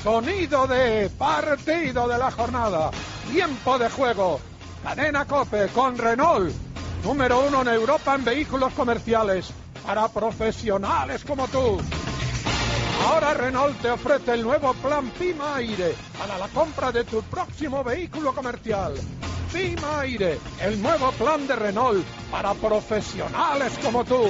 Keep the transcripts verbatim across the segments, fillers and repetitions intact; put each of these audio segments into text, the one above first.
Sonido de partido de la jornada. Tiempo de juego. Cadena COPE con Renault. Número uno en Europa en vehículos comerciales. Para profesionales como tú. Ahora Renault te ofrece el nuevo plan Pima Aire para la compra de tu próximo vehículo comercial. Pima Aire, el nuevo plan de Renault para profesionales como tú.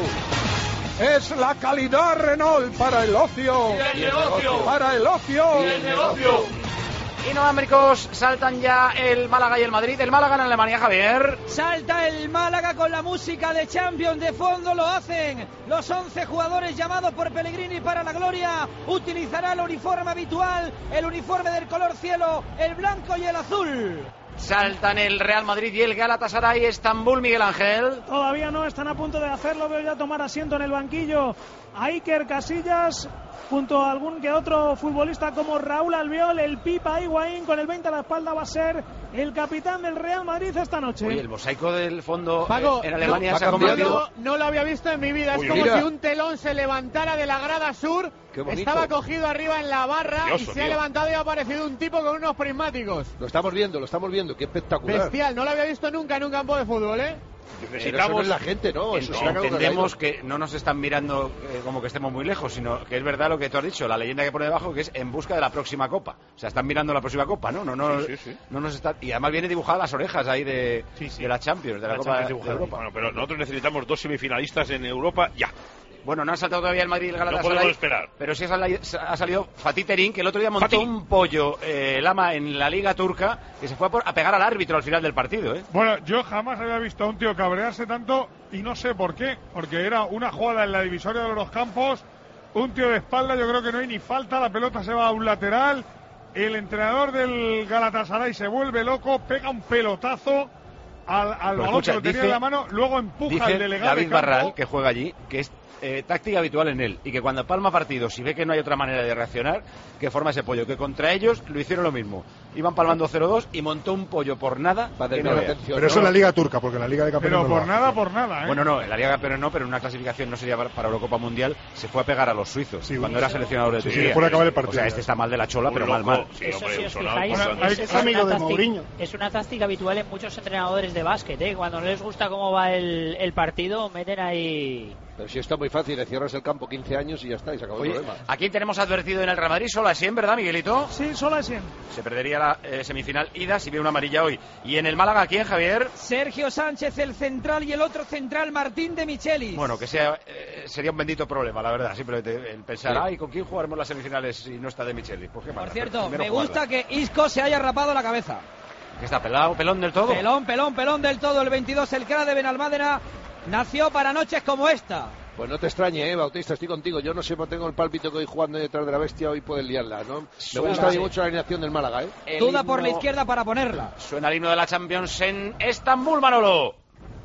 Es la calidad Renault para el ocio. Y el negocio. Para el ocio. Y el negocio. Inalámbricos, saltan ya el Málaga y el Madrid. El Málaga en Alemania, Javier. Salta el Málaga con la música de Champions de fondo, lo hacen los once jugadores llamados por Pellegrini para la gloria. Utilizará el uniforme habitual, el uniforme del color cielo, el blanco y el azul. Saltan el Real Madrid y el Galatasaray. Estambul, Miguel Ángel. Todavía no, están a punto de hacerlo. Veo ya tomar asiento en el banquillo a Iker Casillas, junto a algún que otro futbolista como Raúl Albiol. El Pipa Higuaín con el veinte a la espalda va a ser el capitán del Real Madrid esta noche. Oye, el mosaico del fondo Paco, eh, en Alemania no, se ha convertido... No, no lo había visto en mi vida. Uy, es como mira. si un telón se levantara de la grada sur. Estaba cogido arriba en la barra Curioso, y se tío. ha levantado y ha aparecido un tipo con unos prismáticos. Lo estamos viendo, lo estamos viendo. Qué espectacular. Bestial, no lo había visto nunca en un campo de fútbol, ¿eh? Pero eso no es la gente, ¿no? Eso No, será que entendemos que no nos están mirando eh, como que estemos muy lejos, sino que es verdad lo que tú has dicho, la leyenda que pone debajo, que es en busca de la próxima copa. O sea, están mirando la próxima copa, ¿no? No, no, Sí, sí, sí. no nos está... Y además viene dibujada las orejas ahí de, Sí, sí. de la Champions, de la, La Copa Champions de dibujada. Europa. Bueno, pero nosotros necesitamos dos semifinalistas en Europa ya. Bueno, no ha saltado todavía el Madrid y el No Galatasaray. podemos esperar. Pero sí ha salido, ha salido Fatih Terim, que el otro día montó Fatih. un pollo eh, lama en la Liga Turca, que se fue a, por- a pegar al árbitro al final del partido, ¿eh? Bueno, yo jamás había visto a un tío cabrearse tanto y no sé por qué, porque era una jugada en la divisoria de los campos, un tío de espalda, yo creo que no hay ni falta, la pelota se va a un lateral, el entrenador del Galatasaray se vuelve loco, pega un pelotazo al, al Pero balón escucha, que lo tenía dice- en la mano, luego empuja Dice al delegado David de campo. Barral, que juega allí, que es eh, táctica habitual en él, y que cuando palma partidos y ve que no hay otra manera de reaccionar, que forma ese pollo, que contra ellos lo hicieron lo mismo. Iban palmando cero dos y montó un pollo por nada. que no veas. Pero eso en la Liga Turca, porque en la Liga de Campeones Pero no lo por hace. nada, por nada, ¿eh? Bueno, no, en la Liga de Campeones no, pero en una clasificación no sería para, para Eurocopa Mundial, se fue a pegar a los suizos Sí, cuando bueno, era seleccionador de sí, Turquía. después de acabar el partido. O sea, este está mal de la chola, Muy pero mal, loco. mal. Sí, Eso hombre, sí os sonado, fijáis, sonado. Bueno, es, hay- es amigo una de táctica- Mourinho. es una táctica habitual en muchos entrenadores de básquet, ¿eh? Cuando no les gusta cómo va el, el partido, meten ahí... Pero si está muy fácil, le cierras el campo quince años y ya está, y se acabó Oye, el problema. aquí tenemos advertido en el Real Madrid solo a cien, ¿verdad, Miguelito? Sí, solo es cien. Se perdería la eh, semifinal ida si ve una amarilla hoy. Y en el Málaga, ¿quién, Javier? Sergio Sánchez, el central, y el otro central, Martín de Michelis. Bueno, que sea eh, sería un bendito problema, la verdad. Simplemente el pensar, Sí. ay, ¿con quién jugaremos las semifinales si no está de Micheli? Pues qué Por mala, cierto, primero me jugarla. gusta que Isco se haya rapado la cabeza. ¿Que está pelado, pelón del todo? Pelón, pelón, pelón del todo. El veintidós, el cra de Benalmádena, nació para noches como esta. Pues no te extrañe, eh, Bautista, estoy contigo. Yo no sé, pero tengo el pálpito que hoy jugando detrás de la bestia, hoy pueden liarla, ¿no? Me Suena gusta a mí así. mucho la alineación del Málaga, ¿eh? El Duda por la himno- izquierda para ponerla. Suena el himno de la Champions en Estambul, Manolo.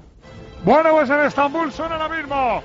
Bueno, pues en Estambul suena ahora mismo.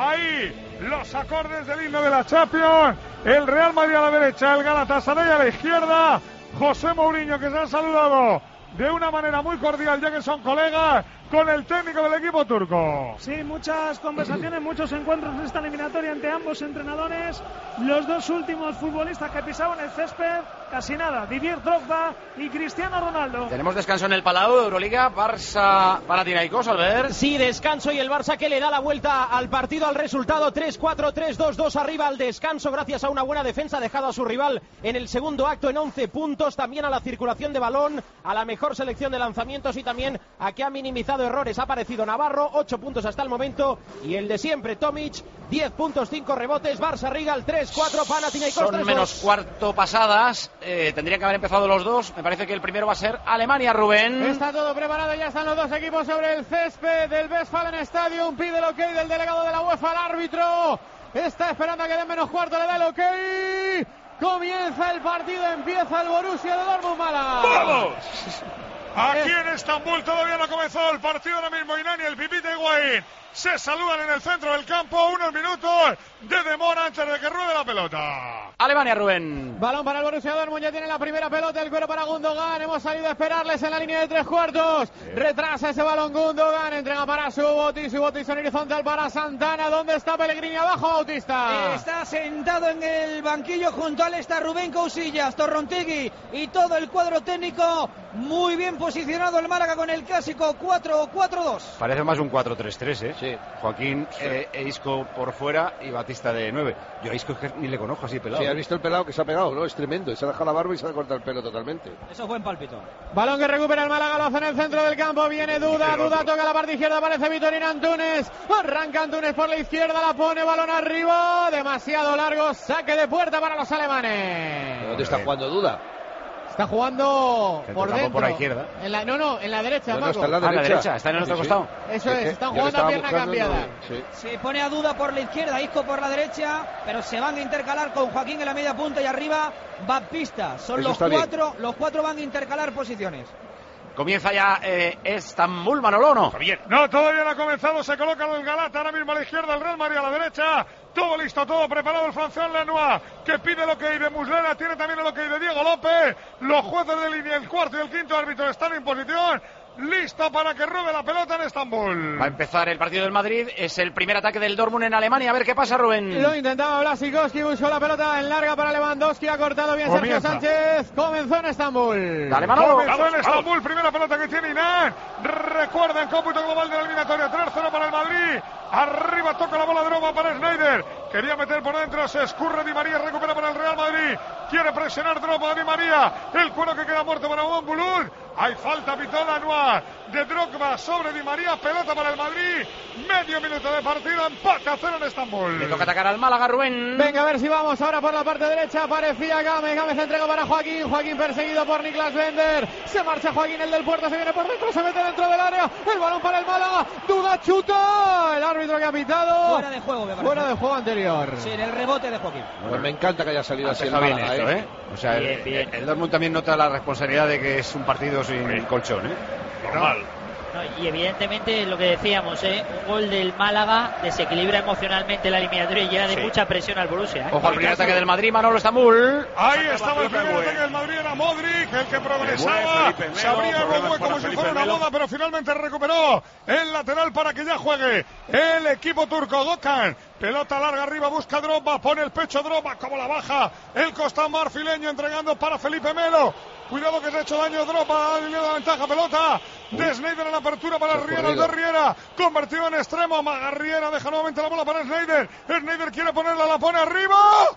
Ahí los acordes del himno de la Champions. El Real Madrid a la derecha, el Galatasaray a la izquierda. José Mourinho, que se ha saludado de una manera muy cordial, ya que son colegas, con el técnico del equipo turco. Sí, muchas conversaciones, muchos encuentros en esta eliminatoria entre ambos entrenadores. Los dos últimos futbolistas que pisaban el césped, casi nada, Didier Drogba y Cristiano Ronaldo. Tenemos descanso en el Palau, Euroliga, Barça, Panathinaikos, Albert. Sí, descanso y el Barça que le da la vuelta al partido, al resultado tres cuatro, tres dos dos arriba al descanso gracias a una buena defensa, ha dejado a su rival en el segundo acto en once puntos, también a la circulación de balón, a la mejor selección de lanzamientos y también a que ha minimizado errores. Ha aparecido Navarro, ocho puntos hasta el momento, y el de siempre, Tomic, diez puntos, cinco rebotes, Barça Rigal tres cuatro, Panathinaikos Son tres dos. menos cuarto pasadas, eh, tendrían que haber empezado los dos. Me parece que el primero va a ser Alemania, Rubén. Está todo preparado, ya están los dos equipos sobre el césped del Westfalen Stadium. Pide el ok del delegado de la UEFA al árbitro. Está esperando a que den menos cuarto, le da el ok. Comienza el partido, empieza el Borussia de Dortmund Málaga. ¡Vamos! Aquí en Estambul todavía no comenzó el partido ahora mismo. Inani, el Pipita Higuaín se saludan en el centro del campo. Unos minutos de demora antes de que ruede la pelota. Alemania, Rubén. Balón para el Borussia Dortmund, ya tiene la primera pelota, el cuero para Gundogan. Hemos salido a esperarles en la línea de tres cuartos. Retrasa ese balón Gundogan, entrega para Subotic, Subotic en horizontal para Santana. ¿Dónde está Pellegrini? Abajo, Bautista. Está sentado en el banquillo, junto a él está Rubén Cousillas, Torrontegui y todo el cuadro técnico. Muy bien posicionado el Málaga con el clásico cuatro cuatro dos. Parece más un cuatro tres tres, ¿eh? Sí. Joaquín, Sí. Eh, e Isco por fuera y Batista de nueve. Yo a Isco es que ni le conozco así pelado. Sí, has visto el pelado que se ha pegado, ¿no? Es tremendo. Se ha dejado la barba y se ha cortado el pelo totalmente. Eso es buen pálpito. Balón que recupera el Málaga, lo hace en el centro del campo. Viene Duda, Duda toca la parte izquierda, aparece Vitorino Antunes. Arranca Antunes por la izquierda, la pone, balón arriba. Demasiado largo, saque de puerta para los alemanes. ¿Dónde está jugando Duda? Está jugando Centro por campo dentro. por la izquierda. En la, no, no, en la derecha, No, no, Paco. está en la Ah, la derecha. derecha, está en el otro Sí, sí. costado. Eso Es es, que están yo le jugando a estaba pierna buscando, cambiada. no, sí. Se pone a Duda por la izquierda, Isco por la derecha, pero se van a intercalar con Joaquín en la media punta y arriba Baptista. Son Eso los está bien. cuatro, los cuatro van a intercalar posiciones. Comienza ya eh, Estambul, Manolo, ¿no? Javier. No, todavía no ha comenzado, se coloca el Galata ahora mismo a la izquierda, el Real Madrid a la derecha, todo listo, todo preparado el francés Lenoir, que pide lo que hay de Muslera, tiene también lo que hay de Diego López, los jueces de línea, el cuarto y el quinto árbitro están en posición, listo para que robe la pelota en Estambul. Va a empezar el partido del Madrid, es el primer ataque del Dortmund en Alemania, a ver qué pasa, Rubén. Lo intentaba Blasikowski, buscó la pelota en larga para Lewandowski, ha cortado bien Comienza. Sergio Sánchez, comenzó en Estambul. Dale, Manolo. Comenzó Vamos, en Estambul, primera pelota que tiene Inán. Recuerden, cómputo global de la eliminatoria, tres cero para el Madrid. Arriba toca la bola de Roma para Schneider. Quería meter por dentro, se escurre Di María, recupera para el Real Madrid. Quiere presionar Drogba a Di María. El cuero que queda muerto para Juan Bulud. Hay falta, pitó Lenoir de Drogba sobre Di María. Pelota para el Madrid. Medio minuto de partida, empate a cero en Estambul. Le toca atacar al Málaga, Rubén. Venga, a ver si vamos ahora por la parte derecha. Aparecía Gámez, Gámez entrega para Joaquín. Joaquín perseguido por Niklas Bender. Se marcha Joaquín, el del Puerto, se viene por dentro, se mete dentro del área. El balón para el Málaga. Duda, chuta. El árbitro que ha pitado. Fuera de juego, me parece. Fuera de juego anterior. Sí, en el rebote de Joaquín. Pues me encanta que haya salido Ha así el empezado bien Málaga, esto, ¿eh? O sea, Bien, el, bien. el Dortmund también nota la responsabilidad de que es un partido sin colchón, ¿eh? Normal. No, y evidentemente lo que decíamos, ¿eh? Un gol del Málaga desequilibra emocionalmente la eliminatoria y llena de Sí. mucha presión al Borussia, ¿eh? Ojo al primer ataque del Madrid, Manolo, Estambul. Ahí estaba el primer ataque del Madrid, era Modric, el que progresaba, Felipe Melo, se abría el problemas hueco para como si Felipe fuera una Melo. boda, pero finalmente recuperó el lateral para que ya juegue el equipo turco. Gökhan, pelota larga arriba, busca Drogba, pone el pecho Drogba, como la baja el costado marfileño, entregando para Felipe Melo. Cuidado que se ha hecho daño Drogba, línea de ventaja, pelota de Schneider en la apertura para Riera, el de Riera, convertido en extremo, Magarriera deja nuevamente la bola para Schneider, Schneider quiere ponerla, la pone arriba,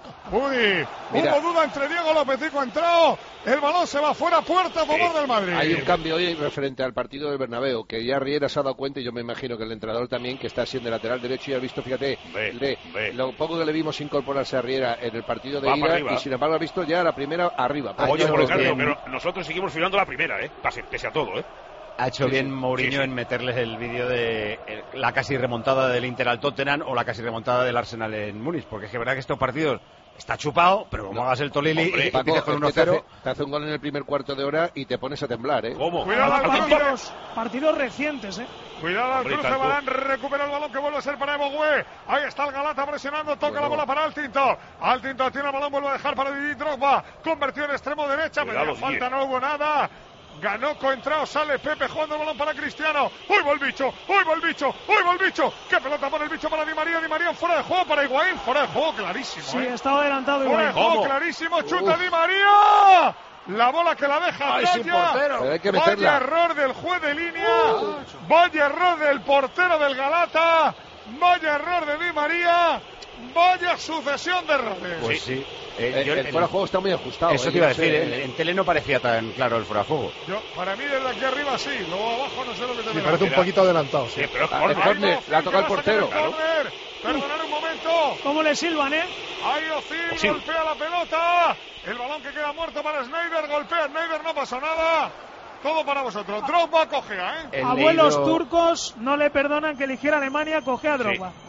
uy, Mira. hubo duda entre Diego López y Coentrao, el balón se va fuera, puerta a favor del Madrid. Hay un cambio hoy referente al partido del Bernabéu, que ya Riera se ha dado cuenta, y yo me imagino que el entrenador también, que está siendo lateral derecho, y ha visto, fíjate, Ve, le- ve. lo poco que le vimos incorporarse a Riera en el partido de Va para ida, arriba. y sin embargo ha visto ya la primera arriba. Ah, Oye, yo pero, creo Ricardo, que- pero nosotros seguimos filando la primera, ¿eh? Pase, pese a todo, ¿eh? Ha hecho Sí, bien sí. Mourinho Sí, sí. en meterles el vídeo de eh, la casi remontada del Inter al Tottenham o la casi remontada del Arsenal en Múnich, porque es que verdad que estos partidos está chupado, pero como hagas el Tolili Hombre, y Paco, empiezas con es uno que te, hace, cero. te hace un gol en el primer cuarto de hora y te pones a temblar, ¿eh? ¿Cómo? Cuidado, ¿A- a quién toca? Partidos, partidos recientes, ¿eh? Cuidado al Hombre, cruce, tanto. Barán recupera el balón que vuelve a ser para Evo Güe. Ahí está el Galata presionando, toca Bueno. la bola para Altinto. Altinto tiene el balón, vuelve a dejar para Didi Drogba. Convertido en extremo derecha, pero Cuidado, ya falta, Didier. no hubo nada. Ganó Coentrao, sale Pepe jugando el balón para Cristiano. ¡Uy, va el bicho! ¡Uy, va el bicho! ¡Uy, va el bicho! ¡Qué pelota pone el bicho para Di María! Di María fuera de juego para Higuaín. Fuera de juego, clarísimo, Sí, ¿eh? estaba adelantado Fuera de igual. juego, ¿Cómo? clarísimo. Chuta Uf. Di María. La bola que la deja Ay, atrás sin ya. portero. Pero hay que Vaya meterla. error del juez de línea. Vaya error del portero del Galata. Vaya error de Di María. Vaya sucesión de errores. Pues sí. Eh, El, yo- el el- fuera de juego está muy ajustado. eso ¿eh? te iba a Yo no decir, sé, en, ¿eh? en tele no parecía tan claro el fuera de juego. Yo, para mí desde aquí arriba sí, luego abajo no sé lo que te Me verá. parece un Mira. poquito adelantado, sí. Sí, pero es Ah, córner. el córner, la ha tocado el portero. Corner. Perdonad un momento. ¿Cómo le silban, eh? Ahí Ozil Ozil. golpea la pelota. El balón que queda muerto para Schneider. Golpea Schneider, no pasa nada. Todo para vosotros. Drogba cojea, ¿eh? He Abuelos leído- turcos no le perdonan que eligiera Alemania, coge a Drogba. Sí.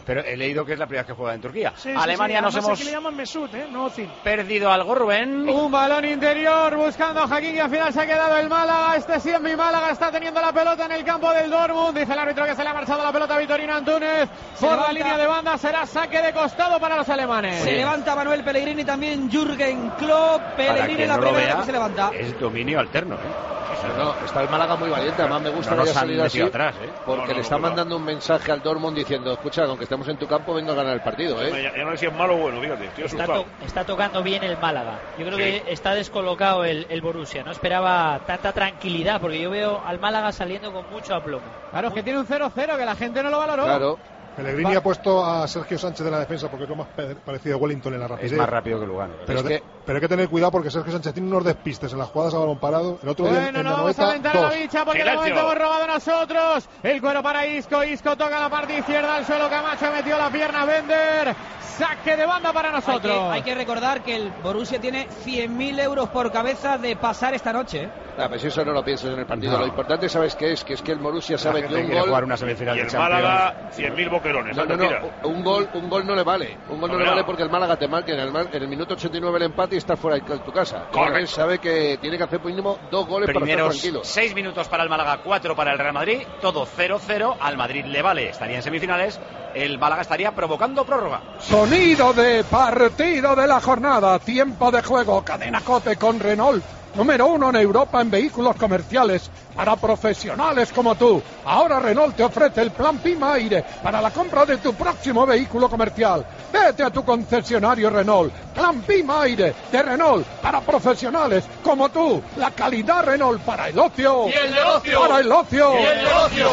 Pero he leído que es la primera vez que juega en Turquía. Sí, Alemania sí, sí. nos hemos Aquí le llaman Mesut, ¿eh? No Ozil. perdido algo, Rubén. Un balón interior buscando a Hakimi y al final se ha quedado el Málaga. Este sí es mi Málaga, está teniendo la pelota en el campo del Dortmund. Dice el árbitro que se le ha marchado la pelota a Vitorino Antúnez. Se Por levanta. la línea de banda será saque de costado para los alemanes. Se levanta Manuel Pellegrini, también Jürgen Klopp. Para Pellegrini quien la no lo primera vea, vez que se levanta. es dominio alterno, ¿eh? No, no, está el Málaga muy valiente, además me gusta No que nos haya han salido así, metido atrás, ¿eh? porque No, no, le no, está cuidado. mandando un mensaje al Dortmund diciendo, escucha, aunque estemos en tu campo, vengo a ganar el partido, ¿eh? Ya, ya no sé si es malo o bueno, fíjate, estoy Está, asustado. to- está tocando bien el Málaga. Yo creo Sí. que está descolocado el, el Borussia. No esperaba tanta tranquilidad, porque yo veo al Málaga saliendo con mucho aplomo. Claro, es que tiene un cero cero que la gente no lo valoró. Claro. Pellegrini Va. ha puesto a Sergio Sánchez de la defensa porque es lo más pe- parecido a Wellington en la rapidez. Es más rápido que Lugano. Pero, Es de- que- pero hay que tener cuidado porque Sergio Sánchez tiene unos despistes en las jugadas a balón parado. El otro día Bueno, en no la vamos a noveta, alentar a la dos. bicha porque de Silencio. momento hemos robado nosotros. El cuero para Isco. Isco toca la parte izquierda al suelo. Camacho metió la pierna. Bender. Saque de banda para Hay que, nosotros. hay que recordar que el Borussia tiene cien mil euros por cabeza de pasar esta noche. ¿eh? Ah, pues eso no lo piensas en el partido. No. Lo importante, ¿sabes qué es? Que es que el Borussia La sabe gente que un quiere gol... jugar una semifinal Y de el Champions. Málaga, cien mil boquerones. No, anda, no, tira. no, un gol, un gol no le vale. Un gol no Hombre, le vale no. porque el Málaga te marca en el, mar- en el minuto ochenta y nueve el empate y está fuera de tu casa. Correcto. Él sabe que tiene que hacer por mínimo dos goles para Primeros estar tranquilo. seis minutos para el Málaga, cuatro para el Real Madrid, todo cero cero. Al Madrid le vale, estaría en semifinales. El Málaga estaría provocando prórroga. Sonido de partido de la jornada. Tiempo de juego. Cadena COPE con Renault. Número uno en Europa en vehículos comerciales para profesionales como tú. Ahora Renault te ofrece el plan Pima Aire para la compra de tu próximo vehículo comercial. Vete a tu concesionario Renault. Plan Pima Aire de Renault para profesionales como tú. La calidad Renault para el ocio. Y el negocio. Para el ocio. Y el negocio.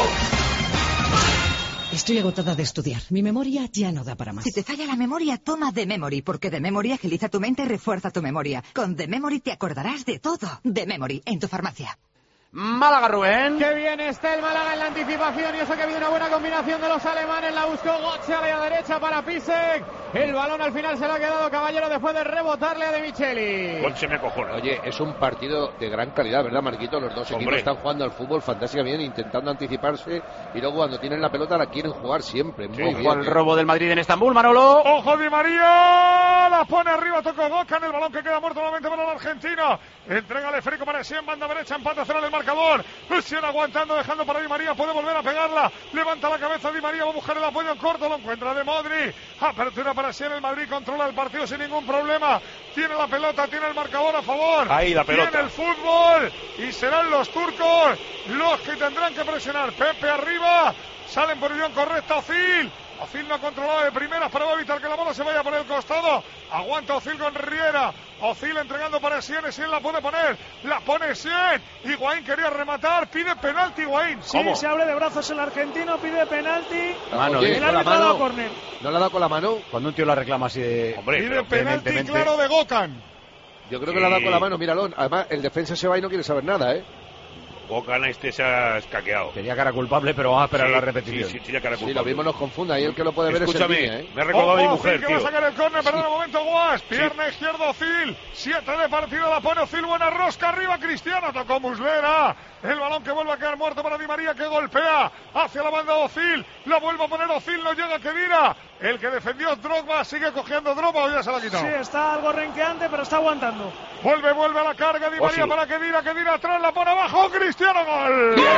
Estoy agotada de estudiar. Mi memoria ya no da para más. Si te falla la memoria, toma The Memory, porque The Memory agiliza tu mente y refuerza tu memoria. Con The Memory te acordarás de todo. The Memory, en tu farmacia. Málaga, Rubén. Qué bien está el Málaga en la anticipación y eso que ha habido una buena combinación de los alemanes. La buscó Götze a la derecha para Pisek. El balón al final se lo ha quedado Caballero después de rebotarle a De Micheli. Conche me acojona. Oye, es un partido de gran calidad, ¿verdad, Marquito? Los dos equipos Hombre. están jugando al fútbol fantásticamente, intentando anticiparse y luego cuando tienen la pelota la quieren jugar siempre. Muy Ojo bien. al ¿eh? robo del Madrid en Estambul, Manolo. Ojo Di María, la pone arriba, toca Gokan, el balón que queda muerto nuevamente para la Argentina. Entrégale Federico para Essien, banda derecha, empate a cero en el marcador. Essien aguantando, dejando para Di María, puede volver a pegarla. Levanta la cabeza Di María, va a buscar el apoyo en corto, lo encuentra de Modri. Apertura para Essien, el Madrid controla el partido sin ningún problema. Tiene la pelota, tiene el marcador a favor. Ahí la pelota. Tiene el fútbol y serán los turcos los que tendrán que presionar. Pepe arriba, sale en posición correcta Ozil. Ozil no ha controlado de primeras, pero va a evitar que la bola se vaya por el costado. Aguanta Ozil con Riera. Ozil entregando para Essien. Essien la puede poner. La pone Essien. Higuaín quería rematar. Pide penalti Higuaín. Sí, se abre de brazos el argentino, pide penalti. Mano, Oye, el con la árbitro ha dado mano. córner. ¿No le ha dado con la mano? Cuando un tío la reclama así de... Hombre, Pide pero penalti vehementemente. claro de Gokan. Yo creo que le ha dado con la mano, míralo. Además, el defensa se va y no quiere saber nada, ¿eh? Gokan este se ha escaqueado. Tenía cara culpable, pero vamos a esperar Sí, la repetición. Sí, sí, tenía cara Sí, culpable. lo mismo nos confunde. Ahí el que lo puede ver Escúchame, es el niño, ¿eh? me ha recordado a mi Ojo, mujer, Ozil que va a tío. sacar el córner, perdón un momento Guas. Pierna izquierda Ozil. Siete de partido, la pone Ozil. Buena rosca arriba, Cristiano. Tocó Muslera. El balón que vuelve a quedar muerto para Di María, que golpea hacia la banda de Ozil. La vuelve a poner Ozil, no llega Kedira. El que defendió Drogba sigue cogiendo Drogba o ya se la ha quitado. Sí, está algo renqueante, pero está aguantando. Vuelve, vuelve a la carga Di María Ozil. para Kedira. Kedira atrás, la pone abajo. Cristiano, gol. ¡Bien!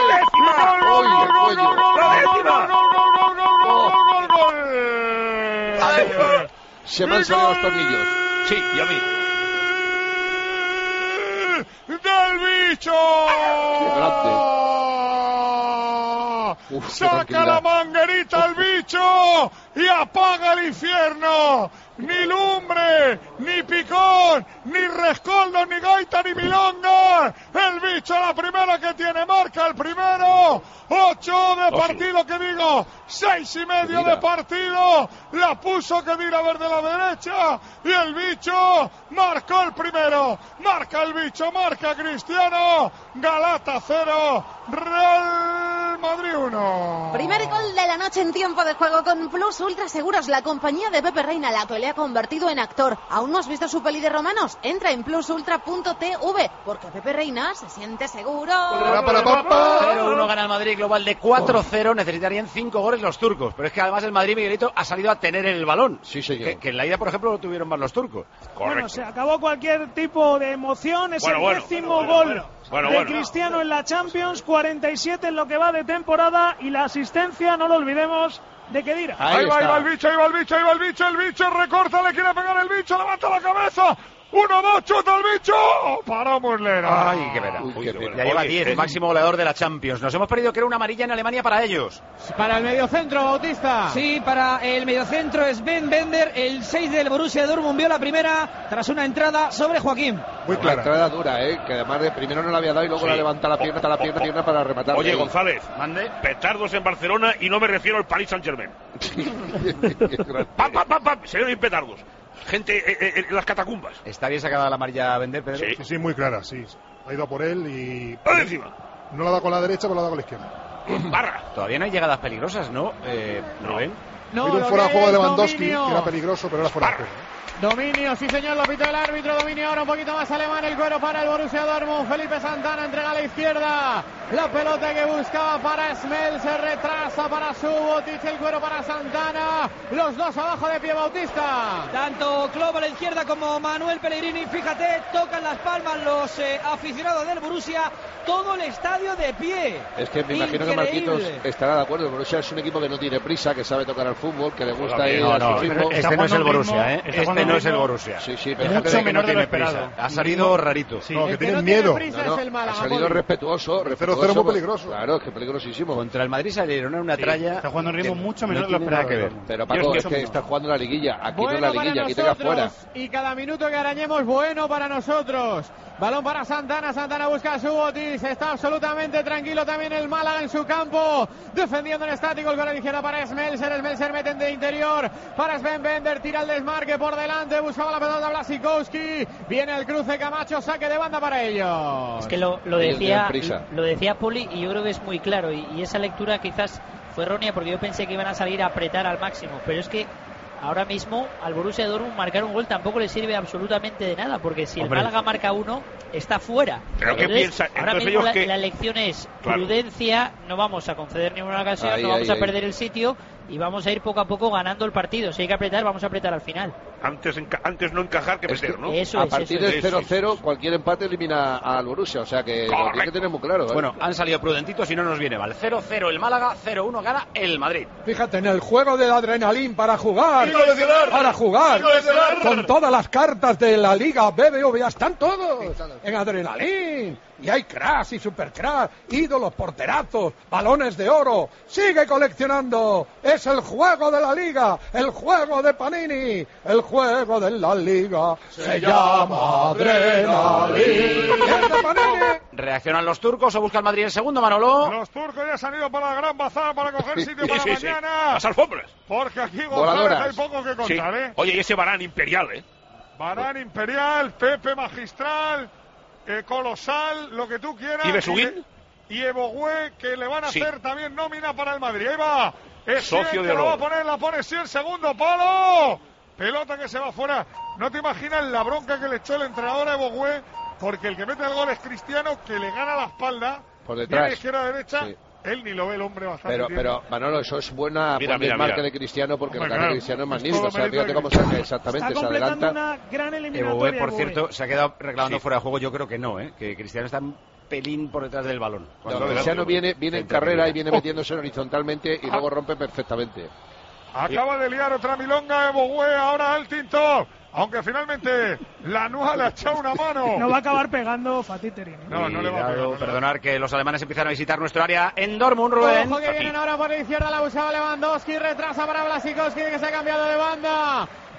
Gol, gol, ¡Uy, gol, el gol, cuello! gol, gol, ¡La gol, décima! gol, gol, gol, gol, gol, gol, gol. Se me han salido los tornillos. Sí, y a mí. ¡Del bicho! ¡Qué grande! Uf, qué ¡Saca tranquilidad. la manguerita al bicho! ¡Y apaga el infierno! ¡Ni lumbre! ¡Ni picón! ¡Ni rescoldo! ¡Ni gaita! ¡Ni milonga! ¡El bicho la primera que tiene! ¡Marca el primero! ¡Ocho de partido que digo! ¡Seis y medio Kedira. de partido! ¡La puso Kedira verde a la derecha! ¡Y el bicho marcó el primero! ¡Marca el bicho! ¡Marca Cristiano! ¡Galata cero! ¡Real Real Madrid uno. Primer gol de la noche en tiempo de juego con Plus Ultra Seguros, la compañía de Pepe Reina, la que le ha convertido en actor. ¿Aún no has visto su peli de romanos? Entra en plus ultra punto t v, porque Pepe Reina se siente seguro. cero uno gana el Madrid, global de cuatro cero, necesitarían cinco goles los turcos, pero es que además el Madrid, Miguelito, ha salido a tener el balón. Sí, señor. Que, que en la ida, por ejemplo, lo tuvieron más los turcos. Correcto. Bueno, se acabó cualquier tipo de emoción, es bueno, el bueno, décimo bueno, gol bueno, bueno, de bueno. Cristiano en la Champions, cuarenta y siete en lo que va de temporada, y la asistencia, no lo olvidemos, de Khedira. Ahí, ahí va, ahí va el bicho, ahí va el bicho, ahí va el bicho, el bicho recorta, le quiere pegar el bicho, levanta la cabeza. Uno, dos, chuta el bicho. Para Muslera. Ay, qué pena. Uy, qué pena. Ya lleva diez, el máximo goleador de la Champions. Nos hemos perdido que era una amarilla en Alemania para ellos. Para el mediocentro, Bautista. Sí, para el mediocentro es Ben Bender, el seis del Borussia Dortmund, vio la primera tras una entrada sobre Joaquín. Muy clara. Una entrada dura, ¿eh? Que además de primero no la había dado y luego Sí. la levanta la pierna, está la pierna, pierna para rematar. Oye, ahí. González, mande. Petardos en Barcelona y no me refiero al Paris Saint-Germain. pam, pam, pam, pam, se ven petardos. Gente eh, eh, en las catacumbas. Está bien sacada la amarilla a vender, Pedro. Sí, sí, muy clara, sí. Ha ido a por él y... ¡Por encima! No la ha dado con la derecha, pero la ha dado con la izquierda. Barra. Todavía no hay llegadas peligrosas, ¿no, eh, Rubén? No, ha habido un fuera de juego de Lewandowski, que era peligroso, pero era fuera de juego. Dominio, sí señor, lo pitó el árbitro, dominio ahora un poquito más alemán, el cuero para el Borussia Dortmund, Felipe Santana entrega a la izquierda, la pelota que buscaba para Smel, se retrasa para Subotic, el cuero para Santana, los dos abajo de pie, Bautista. Tanto Klopp a la izquierda como Manuel Pellegrini, fíjate, tocan las palmas los eh, aficionados del Borussia, todo el estadio de pie. Es que me imagino que Increíble. Marquitos estará de acuerdo. El Borussia es un equipo que no tiene prisa, que sabe tocar al fútbol, que le gusta Pues ir no, a no, su ritmo. este no es el Borussia, ¿eh? Este no es el Borussia. Sí, sí, pero pero fíjate de que no tiene prisa. Ha salido rarito. No, que El que tienen no tiene miedo. prisa No, es el Málaga, ha salido Poli. respetuoso, cero respetuoso. cero muy pues, peligroso. Claro, es que peligrosísimo. Contra el Madrid salieron en una Sí, tralla. está jugando a un ritmo que mucho no menor de lo tiene esperado. nada que ver. Pero Yo Paco, es es que que no. está jugando la liguilla. Aquí no Bueno es la para liguilla, aquí te quedas fuera. nosotros, y cada minuto que arañemos bueno para nosotros. Balón para Santana, Santana busca a Subotic, está absolutamente tranquilo también el Málaga en su campo, defendiendo en estático el gol a la izquierda para Smelser, Smelser mete de interior para Sven Bender, tira el desmarque por delante, buscaba la pelota Blasikowski, viene el cruce Camacho, saque de banda para ellos. Es que lo, lo Ellos decía tienen prisa. lo decía Poli y yo creo que es muy claro y, y esa lectura quizás fue errónea porque yo pensé que iban a salir a apretar al máximo, pero es que ahora mismo al Borussia Dortmund marcar un gol tampoco le sirve absolutamente de nada porque si Hombre. el Málaga marca uno está fuera. Pero ¿qué Entonces, piensa? ahora Entonces mismo ellos la, que- la lección es Claro. prudencia, no vamos a conceder ninguna ocasión, Ahí, no vamos ahí, a ahí. perder el sitio y vamos a ir poco a poco ganando el partido. Si hay que apretar, vamos a apretar al final. Antes, enca- antes no encajar que Es meter, que ¿no? Eso a es, partir eso del es. cero cero, cualquier empate elimina al Borussia. O sea que lo tiene que tener muy claro. ¿eh? Bueno, han salido prudentitos y no nos viene mal. cero cero el Málaga, cero uno gana el Madrid. Fíjate en el juego del adrenalín para jugar. ¡Y coleccionar! Para jugar. ¡Y coleccionar! Con todas las cartas de la Liga B B V A están todos en adrenalín. Y hay crash y super crash, ídolos, porterazos, balones de oro. Sigue coleccionando. Es el juego de la Liga, el juego de Panini, el juego de la Liga. Se llama adrenalín. Es de Panini. ¿Reaccionan los turcos o busca el Madrid el segundo, Manolo? Los turcos ya se han ido para la gran bazada para coger sitio Sí, para sí, sí. mañana. Las alfombras. Porque aquí, González, Voladoras. hay poco que Sí. contar, ¿eh? Oye, y ese Varane imperial, ¿eh? Barán Imperial, Pepe Magistral, eh, Colosal, lo que tú quieras. ¿Y Besuguín? Y Ebogüe, que le van a Sí. hacer también nómina para el Madrid. Ahí va. Es Socio Sien, de que lo va a honor. poner, la pone Sien, segundo palo. Pelota que se va fuera. No te imaginas la bronca que le echó el entrenador a Ebogüe, porque el que mete el gol es Cristiano, que le gana la espalda. Por detrás. Viene izquierda a derecha. Sí. Él ni lo ve el hombre bastante. Pero, tiene. pero Manolo, eso es buena Mira, buen mira, desmarque mira. de Cristiano porque Hombre, la carrera claro. de Cristiano es Es magnífica. todo O sea, mérito fíjate de cómo Cristiano. saca exactamente, Está se completando adelanta. una gran Eboué, eliminatoria. por Eboué. cierto, se ha quedado reclamando Sí. fuera de juego. Yo creo que no, ¿eh? Que Cristiano está un pelín por detrás del balón. No, Cuando- Cristiano viene, viene en Centro carrera y media. viene metiéndose horizontalmente y Ah. luego rompe perfectamente. Acaba de liar otra milonga Ebogüe, ahora al tinto. Aunque finalmente la Nua le ha echado una mano. No va a acabar pegando Fatih Terim. No, no le va a Cuidado, pegar. no le va a perdonar que los alemanes empiezan a visitar nuestro área en Dortmund, Rubén. Ojo que vienen ahora por la izquierda, la buscaba Lewandowski, retrasa para Blasikowski que se ha cambiado de banda.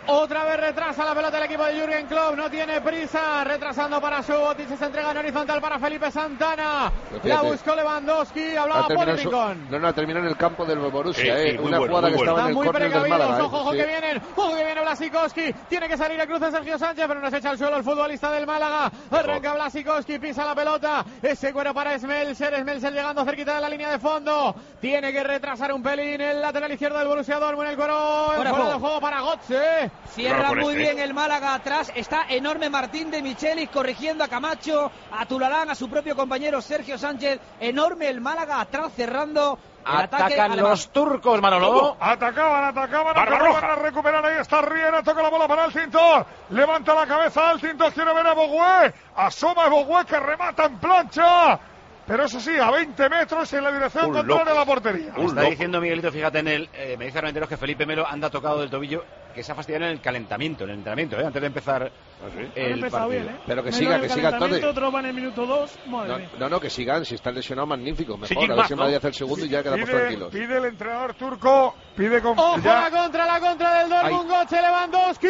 Otra vez retrasa la pelota el equipo de Jürgen Klopp, no tiene prisa, retrasando para Subotic, se entrega en horizontal para Felipe Santana. La buscó Lewandowski, hablaba Paul Rincón. No, no, terminó en el campo del Borussia, sí, sí, eh. Una bueno, jugada que bueno. estaba en el Muy córner del precavidos, Málaga. ojo, ojo sí. que vienen, ojo que viene Blasikowski, tiene que salir el cruce Sergio Sánchez, pero no se echa al suelo el futbolista del Málaga. Arranca Blasikowski, pisa la pelota, ese cuero para Smelser, Smelser llegando cerquita de la línea de fondo, tiene que retrasar un pelín el lateral izquierdo del Borussia Dortmund, el cuero fuera del juego para Götze. Cierra muy bien el Málaga atrás, está enorme Martín de Michelis corrigiendo a Camacho, a Tulalán, a su propio compañero Sergio Sánchez, enorme el Málaga atrás cerrando el ataque. Atacan los turcos, Manolo. Atacaban, atacaban, Barba acaban roja. a recuperar, ahí está Riera, toca la bola para Alcintor, levanta la cabeza Alcintor, quiere ver a Bogué, asoma a Bogué que remata en plancha. Pero eso sí, a veinte metros en la dirección Un contraria loco. a la portería. Me está diciendo Miguelito, fíjate en él, eh, me dice Armenteros que Felipe Melo anda tocado del tobillo, que se ha fastidiado en el calentamiento, en el entrenamiento, eh, antes de empezar Han el empezado partido. bien, ¿eh? Pero que Menos siga, el que siga calentamiento, todo. otro va en el minuto dos. Madre No, mía. no, no, que sigan, si están lesionados, magnífico, mejor. Sí, a ver más, si el ¿no? Madrid hace el segundo y ya quedamos Pide, tranquilos. pide el entrenador turco, pide con... Ojo ya- la contra, la contra del Dortmund, Götze, Lewandowski,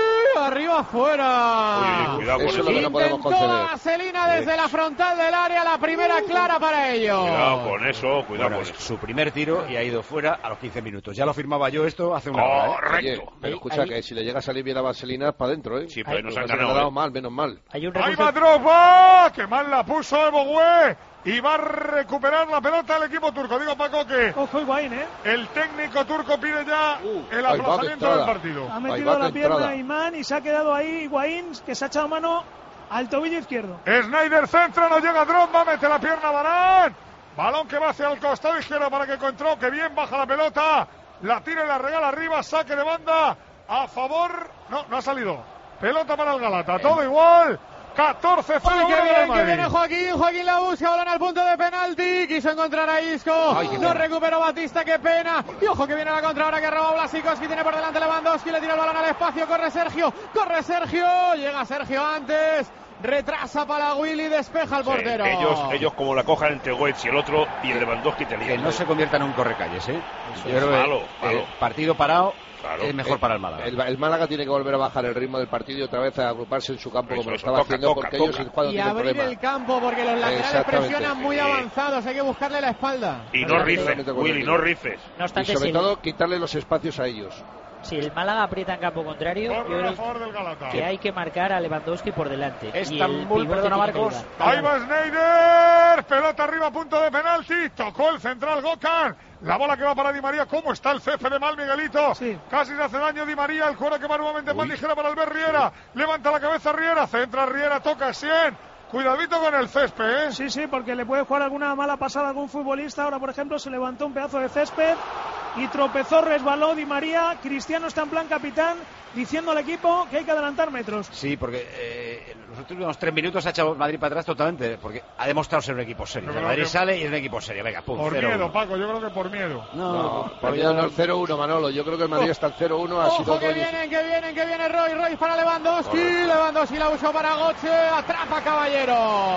arriba afuera. Oye, oye, cuidado con Eso es eso. lo que no podemos Intentó la conceder. vaselina desde la frontal del área, la primera clara para ellos. Cuidado con eso, cuidado Bueno, con es eso. su primer tiro y ha ido fuera a los quince minutos. Ya lo firmaba yo esto hace una hora. ¿eh? Oye, Correcto. pero escucha Ahí- que si le llega a salir bien la vaselina, es para adentro, ¿eh? Sí, pero Ahí- nos Lo han que se le ha ganado. dado ¿eh? mal, menos mal. Hay un ¡Ahí recurso- va Drogba! ¡Que mal la puso el Bogué! Y va a recuperar la pelota el equipo turco. Digo, Paco, que Ojo Higuaín, ¿eh? el técnico turco pide ya Uh, el ahí va, aplazamiento qué entrada. del partido. Ha Ahí metido va, la qué pierna entrada. Imán y se ha quedado ahí Higuaín, que se ha echado mano al tobillo izquierdo. Snyder centra, no llega Drogba, mete la pierna Varane. Balón que va hacia el costado izquierdo para que controle, que bien baja la pelota. La tira y la regala arriba, saque de banda a favor. No, no ha salido. Pelota para el Galata, todo igual. catorce cero. ¡Ay, qué bien, que viene Joaquín! Joaquín la busca, balón al punto de penalti. Quiso encontrar a Isco. Ay, qué No pena. recuperó Batista, qué pena. Y ojo que viene la contra ahora que roba Blasikowski. Tiene por delante Lewandowski. Le tira el balón al espacio. Corre Sergio. Corre Sergio. Llega Sergio antes. Retrasa para Willy. Despeja al Sí, portero. ellos, ellos como la cojan entre Goetz y el otro y el Lewandowski te Que lían. no se convierta en un correcalles, ¿eh? Yo es creo que malo, malo. eh, partido parado Claro. es mejor Eh, para el Málaga. El, el Málaga tiene que volver a bajar el ritmo del partido y otra vez a agruparse en su campo Eso, como lo eso, estaba toca, haciendo, toca, porque toca. ellos cuando Y tienen abrir problema. el campo porque los laterales Exactamente. presionan muy Sí. avanzados. Hay que buscarle la espalda. Y no Totalmente. rifes, Totalmente Willy, correcto. no rifes. No Y obstante, sobre si, todo quitarle los espacios a ellos. si el Málaga aprieta en campo contrario, yo Córner a creo favor del Galata. que hay que marcar a Lewandowski por delante. Y el Estambul, pivote perdona, tiene que Marcos. ayudar. Ahí va Snyder, pelota arriba, punto de penalti, tocó el central Gökhan, la bola que va para Di María, ¿cómo está el césped de mal, Miguelito? Sí. Casi se hace daño Di María, el cuero que va nuevamente más ligera para Albert Riera, levanta la cabeza Riera, centra Riera, toca cien, cuidadito con el césped, ¿eh? Sí, sí, porque le puede jugar alguna mala pasada a algún futbolista. Ahora, por ejemplo, se levantó un pedazo de césped y tropezó, resbaló Di María. Cristiano está en plan capitán, diciendo al equipo que hay que adelantar metros. Sí, porque eh, en los últimos tres minutos ha echado Madrid para atrás totalmente, porque ha demostrado ser un equipo serio. Yo O sea, creo Madrid que- sale y es un equipo serio. Venga, pum, Por cero miedo, uno. Paco, yo creo que por miedo. No, No, por por miedo no el cero uno, Manolo. Yo creo que el Madrid está al cero uno. Ha sido Ojo que dueño- vienen, que vienen, que viene Roy, Roy para Lewandowski, Lewandowski la buscó para Götze, atrapa Caballero.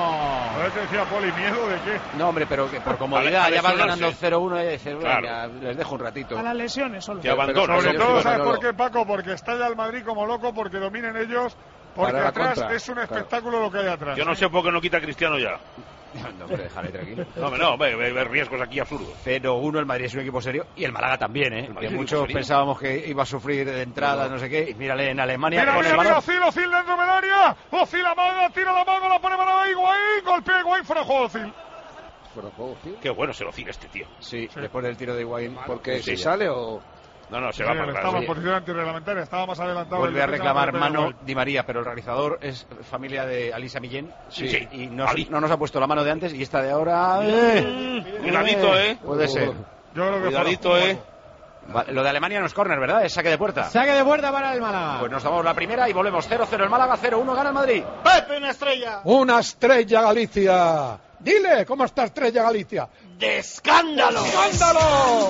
A ver, te decía Poli, ¿miedo de qué? No, hombre, pero que por comodidad Al- ya van lesionarse. ganando cero uno y dices, Claro. venga, les dejo un ratito. A las lesiones solo. Te abandona. Pero Sobre sí, todo, sí, ¿sabes Manolo. por qué, Paco? Porque está ya el Madrid como loco, porque dominen ellos, porque Para la atrás contra, es un claro. espectáculo lo que hay atrás. Yo no sé por qué no quita a Cristiano ya. No, hombre, déjale tranquilo. No, hombre, no, ve, ve- ve riesgos aquí absurdos. cero uno, el Madrid es un equipo serio y el Málaga también, ¿eh? Madrid Que es un muchos equipo serio. pensábamos que iba a sufrir de entrada, no sé qué. Y mírale en Alemania Mira, con mira, el mira, balón. Ozil, Ozil dentro del área. Ozil amaga, tira la mano, la pone para Higuaín, golpea Higuaín, fuera de juego Ozil. Fuera de juego, tío. Qué bueno se lo cine este tío. Sí, después del tiro de Higuaín. Porque Sí, si ya. sale o... No, no, se Sí, va para estaba en atrás. posición antirreglamentaria, estaba más adelantado. Vuelve el a defensa, reclamar pero pega mano igual. Di María, pero el realizador es familia de Alisa Millén. Sí, sí. Y no, Ali. no nos ha puesto la mano de antes y esta de ahora. eh, Cuidadito, ¿eh? Puede ser. Yo creo que Cuidadito, fuera de ¿eh? juego. Va- Lo de Alemania no es córner, ¿verdad? Es saque de puerta. Saque de puerta para el Málaga. Pues nos damos la primera y volvemos cero cero el Málaga, cero uno gana el Madrid. Pepe, una estrella. Una estrella Galicia. Dile, ¿cómo está Estrella Galicia? ¡De escándalo! ¡Escándalo!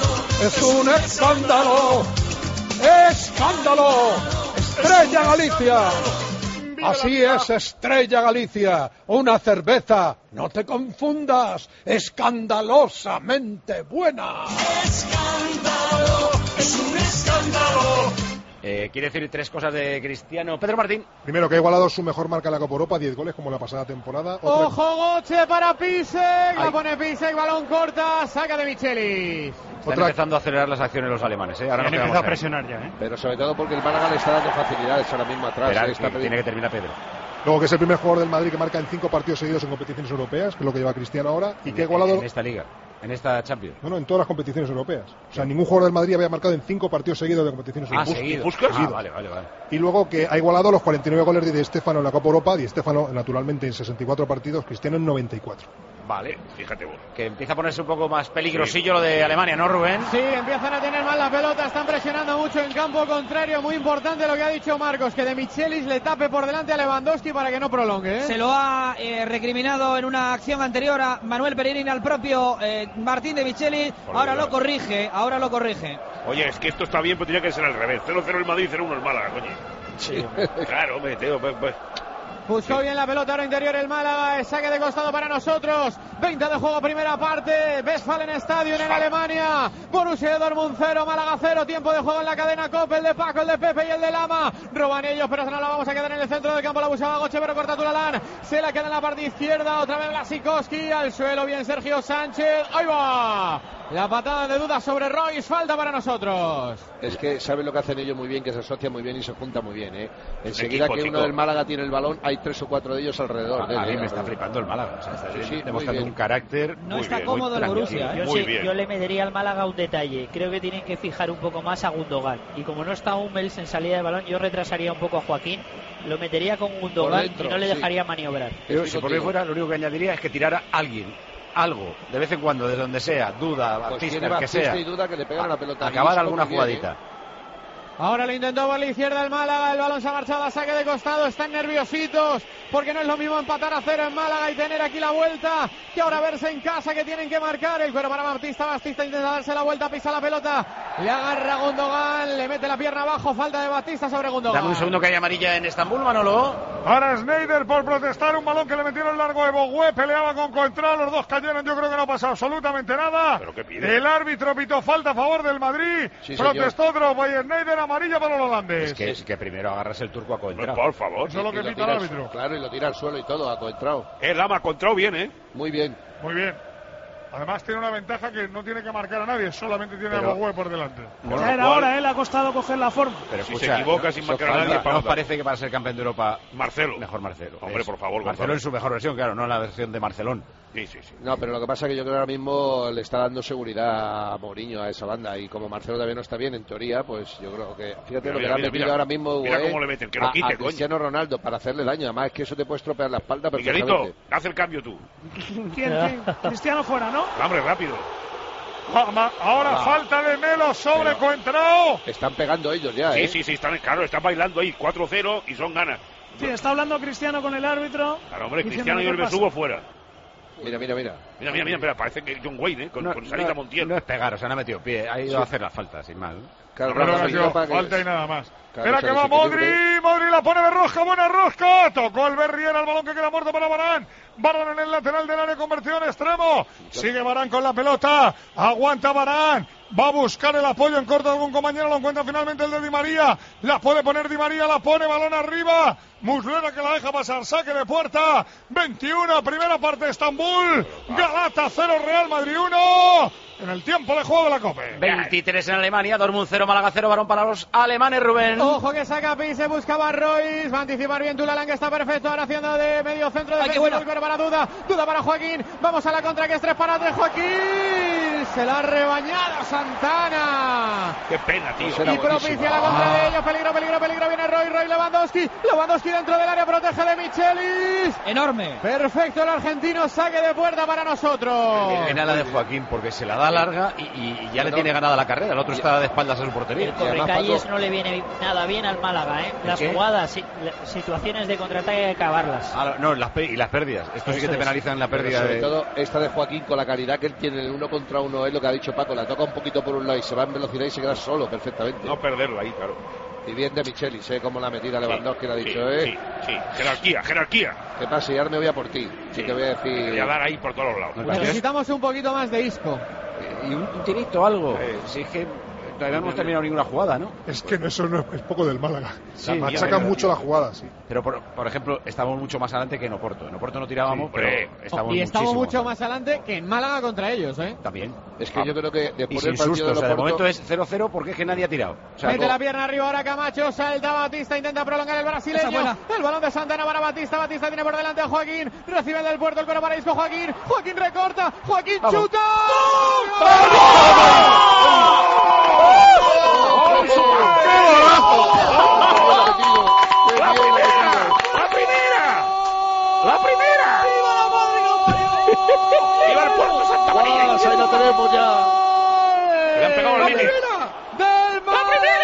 Es un escándalo. ¡Escándalo! Estrella Galicia. Así es, Estrella Galicia. Una cerveza, no te confundas, escandalosamente buena. Escándalo, es un escándalo. Eh, quiere decir tres cosas de Cristiano. Pedro Martín. Primero, que ha igualado su mejor marca en la Copa Europa, diez goles como la pasada temporada. Otra... ¡Ojo, Goche para Pisek! La pone Pisek, balón corta, saca de Michelis. Están Otra... empezando a acelerar las acciones los alemanes, ¿eh? Ahora sí, nos empieza a presionar ya, ¿eh? Pero sobre todo porque el Málaga le está dando facilidades ahora mismo atrás. Espera, ¿eh? Está que tiene que terminar Pedro. Luego que es el primer jugador del Madrid que marca en cinco partidos seguidos en competiciones europeas, que es lo que lleva Cristiano ahora, y que ha igualado... En esta liga, en esta Champions. No, no, en todas las competiciones europeas. O sea, ningún jugador del Madrid había marcado en cinco partidos seguidos de competiciones ah, europeas. Seguido. ¿Buscas? Ah, vale, vale, vale. Y luego que ha igualado los cuarenta y nueve goles de Di Stéfano en la Copa Europa, Di Stéfano naturalmente en sesenta y cuatro partidos, Cristiano en noventa y cuatro. Vale, fíjate vos. Que empieza a ponerse un poco más peligrosillo sí. Lo de Alemania, ¿no, Rubén? Sí, empiezan a tener mal la pelota, están presionando mucho en campo contrario. Muy importante lo que ha dicho Marcos, que de Michelis le tape por delante a Lewandowski para que no prolongue, ¿eh? Se lo ha eh, recriminado en una acción anterior a Manuel Pellegrini al propio eh, Martín de Michelis. Por ahora Dios. lo corrige, ahora lo corrige. Oye, es que esto está bien, pero tenía que ser al revés. cero cero el Madrid, cero uno el Málaga, coño. Sí. Claro, hombre, Teo, pues... pues. Buscó sí. bien la pelota ahora interior el Málaga, saque de costado para nosotros. veinte de juego, primera parte. Westfalen Stadion en Alemania. Borussia Dortmund cero, Málaga cero. Tiempo de juego en la cadena Cope, el de Paco, el de Pepe y el de Lama. Roban ellos, pero no la vamos a quedar en el centro del campo. La buscaba Goche, pero corta Tulalán. Se la queda en la parte izquierda. Otra vez Blasikowski. Al suelo, bien Sergio Sánchez. ¡Ahí va! La patada de duda sobre Royce, falta para nosotros. Es que saben lo que hacen ellos muy bien, que se asocian muy bien y se juntan muy bien, ¿eh? Enseguida que uno del Málaga tiene el balón, hay tres o cuatro de ellos alrededor. A, de él, a mí ¿eh? me está flipando el Málaga. O sea, está sí, sí, demostrando un carácter. No muy está bien, cómodo el Borussia. ¿eh? Yo, muy sí, bien. yo le metería al Málaga un detalle. Creo que tienen que fijar un poco más a Gundogan. Y como no está Hummels en salida de balón, yo retrasaría un poco a Joaquín. Lo metería con Gundogan dentro, y no le dejaría sí. maniobrar. Pero si por mí fuera, lo único que añadiría es que tirara a alguien. Algo, de vez en cuando, de donde sea, Duda, pues Batista, el que sea, y Duda que le pegan a la pelota. Acabar alguna jugadita. Bien, ¿eh? Ahora lo intentó por la izquierda el Málaga, el balón se ha marchado a saque de costado, están nerviositos, porque no es lo mismo empatar a cero en Málaga y tener aquí la vuelta, que ahora verse en casa que tienen que marcar. El cuero para Batista, Batista intenta darse la vuelta, pisa la pelota, le agarra Gundogan, le mete la pierna abajo, falta de Batista sobre Gundogan. Dame un segundo que hay amarilla en Estambul, Manolo. Ahora Sneijder por protestar, un balón que le metieron largo de Bogué, peleaba con Coentrao, los dos cayeron, yo creo que no pasa absolutamente nada. ¿Pero qué pide? El árbitro pitó falta a favor del Madrid, sí, protestó Drogba y Sneijder, amarilla para los holandeses. Es que, es que primero agarras el turco a Coentrao. Por favor. Eso es lo que pita el árbitro. Claro, y lo tira al suelo y todo, a Coentrao. El Lama Coentrao bien, ¿eh? Muy bien. Muy bien. Además tiene una ventaja que no tiene que marcar a nadie, solamente tiene pero, a Bogué por delante. Ya era hora, ¿eh? Le ha costado coger la forma. Pero si escucha, se equivoca sin marcar a nadie, ¿no os parece que para ser campeón de Europa Marcelo? Mejor Marcelo. Hombre, es, por favor, Marcelo Gonzalo. en su mejor versión, claro, no en la versión de Marcelón. Sí, sí, sí. No, pero lo que pasa es que yo creo que ahora mismo le está dando seguridad a Mourinho, a esa banda, y como Marcelo todavía no está bien, en teoría, pues yo creo que... Fíjate mira, lo que mira, le ha mira, metido mira, ahora mismo mira eh, cómo le meten, que lo quite, a, a Cristiano coño. Ronaldo para hacerle daño. Además es que eso te puede estropear la espalda perfectamente. Miguelito, haz el cambio tú. ¿Quién? ¿Quién? Cristiano fuera, ¿no? Hombre, rápido. Ahora ah, falta de Melo sobre Coentrao. Están pegando ellos ya, sí, ¿eh? Sí, sí, están, claro, están bailando ahí cuatro cero y son ganas. Sí, está hablando Cristiano con el árbitro. Claro, hombre, Cristiano y el Besugo fuera. Mira, mira, mira. Mira, mira, mira, mira, parece que John Wayne, ¿eh? Con, no, con Sarita no, Montiel. No es pegar, o sea, no ha metido pie, ha ido sí. a hacer la falta, sin mal. Claro, no, no, no, no, falta y nada más. Claro, Espera que va Modri, Modri la pone de rosca, buena rosca. Tocó el Berriera, el balón que queda muerto para Varane. Varane en el lateral del área, conversión extremo. Sigue Varane con la pelota, aguanta Varane. Va a buscar el apoyo en corto de algún compañero, lo encuentra finalmente el de Di María. La puede poner Di María, la pone, balón arriba. Muslera que la deja pasar, saque de puerta. veintiuno, primera parte de Estambul. Galata cero, Real Madrid uno. En el tiempo de juego de la Copa. veintitrés en Alemania, Dortmund cero, Málaga cero, balón para los alemanes, Rubén. Ojo que saca Pise, buscaba Royce, va a anticipar bien Tulalán, que está perfecto, ahora haciendo de medio centro de bueno. El para Duda, Duda para Joaquín, vamos a la contra que es tres para tres, Joaquín, se la ha rebañado Santana. Qué pena, tío. Y propicia la contra de ellos, peligro, peligro, peligro, viene Roy, Roy Lewandowski, Lewandowski dentro del área, protege de Michelis. Enorme. Perfecto el argentino, saque de puerta para nosotros. Pena la de Joaquín, porque se la da larga y, y ya le tiene ganada la carrera, el otro está de espaldas a su portería. El correcalles no le viene nada bien al Málaga, ¿eh? Las jugadas, situaciones de contraataque hay que acabarlas. Ah, no, las y las pérdidas. Esto sí que te penalizan la pérdida. Sobre de... todo esta de Joaquín, con la calidad que él tiene en el uno contra uno, es lo que ha dicho Paco, la toca un poquito por un lado y se va en velocidad y se queda solo perfectamente. No perderla ahí, claro. Y bien de Michelis, ¿eh? Como la metida Lewandowski, sí, le ha dicho, sí, ¿eh? Sí, sí, jerarquía, jerarquía. ¿Qué pasa? Y ahora me voy a por ti. Sí, sí te voy a decir. Voy a dar ahí por todos los lados. Necesitamos un poquito más de Isco. Y un, un tirito, algo. Eh, si es que todavía no hemos terminado ninguna jugada, ¿no? Es que eso no es, es poco del Málaga. Sí, machacan mucho la jugada, sí. Pero, por, por ejemplo, estábamos mucho más adelante que en Oporto. En Oporto no tirábamos, Sí, pero hombre. estábamos Y estamos muchísimo mucho más adelante que en Málaga contra ellos, ¿eh? También. Es que yo creo que Y después sin del partido susto, o sea, de Oporto- momento es cero cero porque es que nadie ha tirado. O sea, Mete co- la pierna arriba ahora Camacho, salta Batista, intenta prolongar el Esa brasileño. buena. El balón de Santana para Batista, Batista tiene por delante a Joaquín, recibe el del puerto, el coro para Isco, Joaquín, Joaquín recorta, Joaquín Vamos. chuta. ¡La primera! ¡La primera! ¡La primera! ¡Viva la madre que parió! ¡Viva el Puerto Santa María! ¡Guau! Ahí lo tenemos ya. Le han pegado ¡La al límite. primera! ¡Del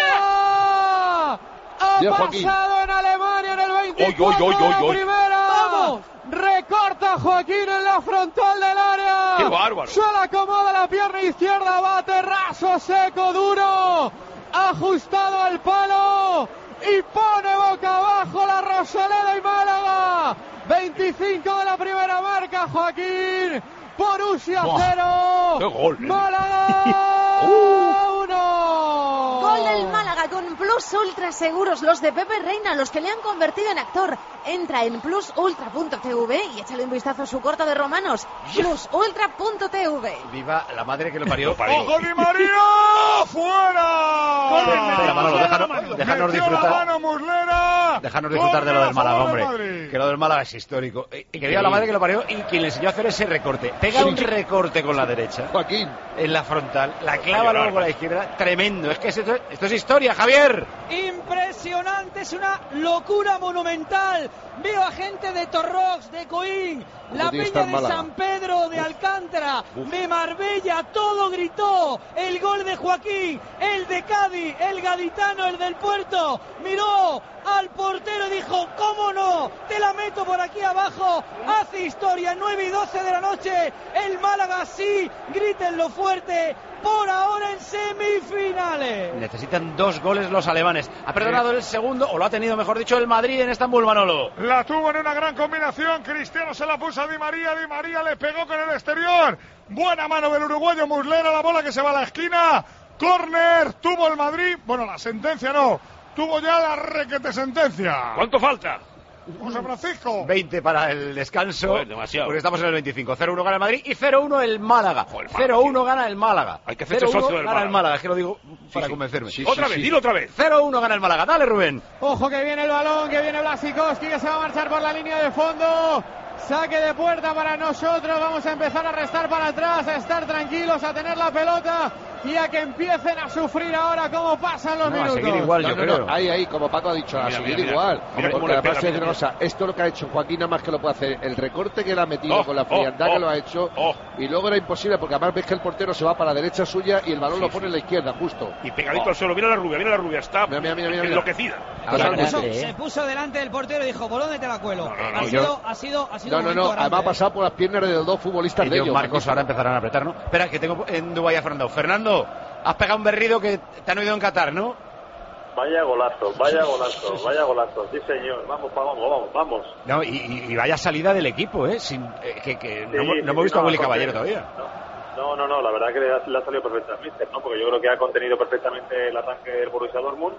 Málaga! Ha Bien, Joaquín. pasado en Alemania en el veinticuatro Oy, oy, oy, oy, la oy. primera. ¡Vamos! Recorta Joaquín en la frontal del área. ¡Qué bárbaro! Se le acomoda la pierna izquierda, bate raso, seco, duro. Ajustado al palo. Y pone boca abajo la Rosaleda y Málaga. veinticinco de la primera marca, Joaquín. Borussia Buah, cero. qué gol, eh. Málaga Uh. uno. Gol del Málaga con Plus Ultra Seguros, los de Pepe Reina, los que le han convertido en actor. Entra en plus ultra punto t v y échale un vistazo a su corto de romanos. plus ultra punto t v. Viva la madre que lo parió. ¡Ojo Di María! ¡Fuera! Espera, Manolo, déjanos, déjanos Metió la disfrutar. mano Muslera. Déjanos disfrutar de lo del Gol a Málaga, favor de hombre. Madrid. Que lo del Málaga es histórico. Y y que viva la madre que lo parió y quien le enseñó a hacer ese recorte. Pega un recorte con la derecha. Joaquín. En la frontal. La clava luego con la izquierda. Tremendo. Es que esto, esto es historia, Javier. Impresionante, es una locura monumental. Veo a gente de Torrox, de Coín, la tiene que peña estar de Málaga. San Pedro, de Alcántara, de Marbella, todo gritó. El gol de Joaquín, el de Cádiz, el gaditano, el del Puerto. Miró al portero y dijo, ¿cómo no? Te la meto por aquí abajo. Hace historia, nueve y doce de la noche. El Málaga sí, grítenlo fuerte. Por ahora en semifinales. Necesitan dos goles los alemanes. Ha perdonado el segundo, o lo ha tenido, mejor dicho, el Madrid en Estambul, Manolo. La tuvo en una gran combinación. Cristiano se la puso a Di María. Di María le pegó con el exterior. Buena mano del uruguayo Muslera. La bola que se va a la esquina. Córner. Tuvo el Madrid. Bueno, la sentencia no. Tuvo ya la requete sentencia. ¿Cuánto falta? José Francisco. veinte para el descanso. Joder, demasiado. Porque estamos en el veinticinco. cero uno gana el Madrid y cero uno el Málaga. Joder, cero uno gana el Málaga. Hay que hacerse cero uno socio del gana el Málaga. Málaga. Es que lo digo para sí. convencerme. Sí, otra sí, vez, sí. dilo otra vez. cero uno gana el Málaga. Dale, Rubén. Ojo que viene el balón, que viene Blasikowski, que se va a marchar por la línea de fondo. Saque de puerta para nosotros. Vamos a empezar a restar para atrás, a estar tranquilos, a tener la pelota y a que empiecen a sufrir ahora cómo pasan los No, a minutos. seguir igual, No, yo no, creo. no, ahí, ahí, como Paco ha dicho, a Mira, seguir mira, mira. igual. Mira Hombre, cómo porque le además pega, te digo mira, una cosa, esto lo que ha hecho Joaquín nada más que lo puede hacer, el recorte que le ha metido Oh, con la oh, frialdad oh, que lo ha hecho, oh. y luego era imposible porque además ves que el portero se va para la derecha suya y el balón Sí, lo sí. pone en la izquierda, justo. Y pegadito al suelo. Mira la rubia, mira la rubia. Está Mira, mira, mira, mira. enloquecida. Ahora Totalmente. grande, Se ¿eh? puso delante del portero y dijo, ¿por dónde te la cuelo? No, no, no, ha, yo- sido, ha sido, ha sido No, un no, momento no, grande, además ha ¿eh? pasado por las piernas de los dos futbolistas de Ellos, ellos. Marcos, magnífico. ahora empezarán a apretar, ¿no? Espera, que tengo en Dubái a Fernando. Fernando, has pegado un berrido que te han oído en Qatar, ¿no? Vaya golazo, vaya golazo, vaya golazo. Sí, señor. Vamos, vamos, vamos, vamos. No, y, y- y vaya salida del equipo, ¿eh? Sin, eh, que que no, Sí, hemos- sí, no hemos sí, visto a no, Willy no, Caballero no, todavía. No, no, no, la verdad que le ha, le ha salido perfectamente, ¿no? Porque yo creo que ha contenido perfectamente el arranque del Borussia Dortmund.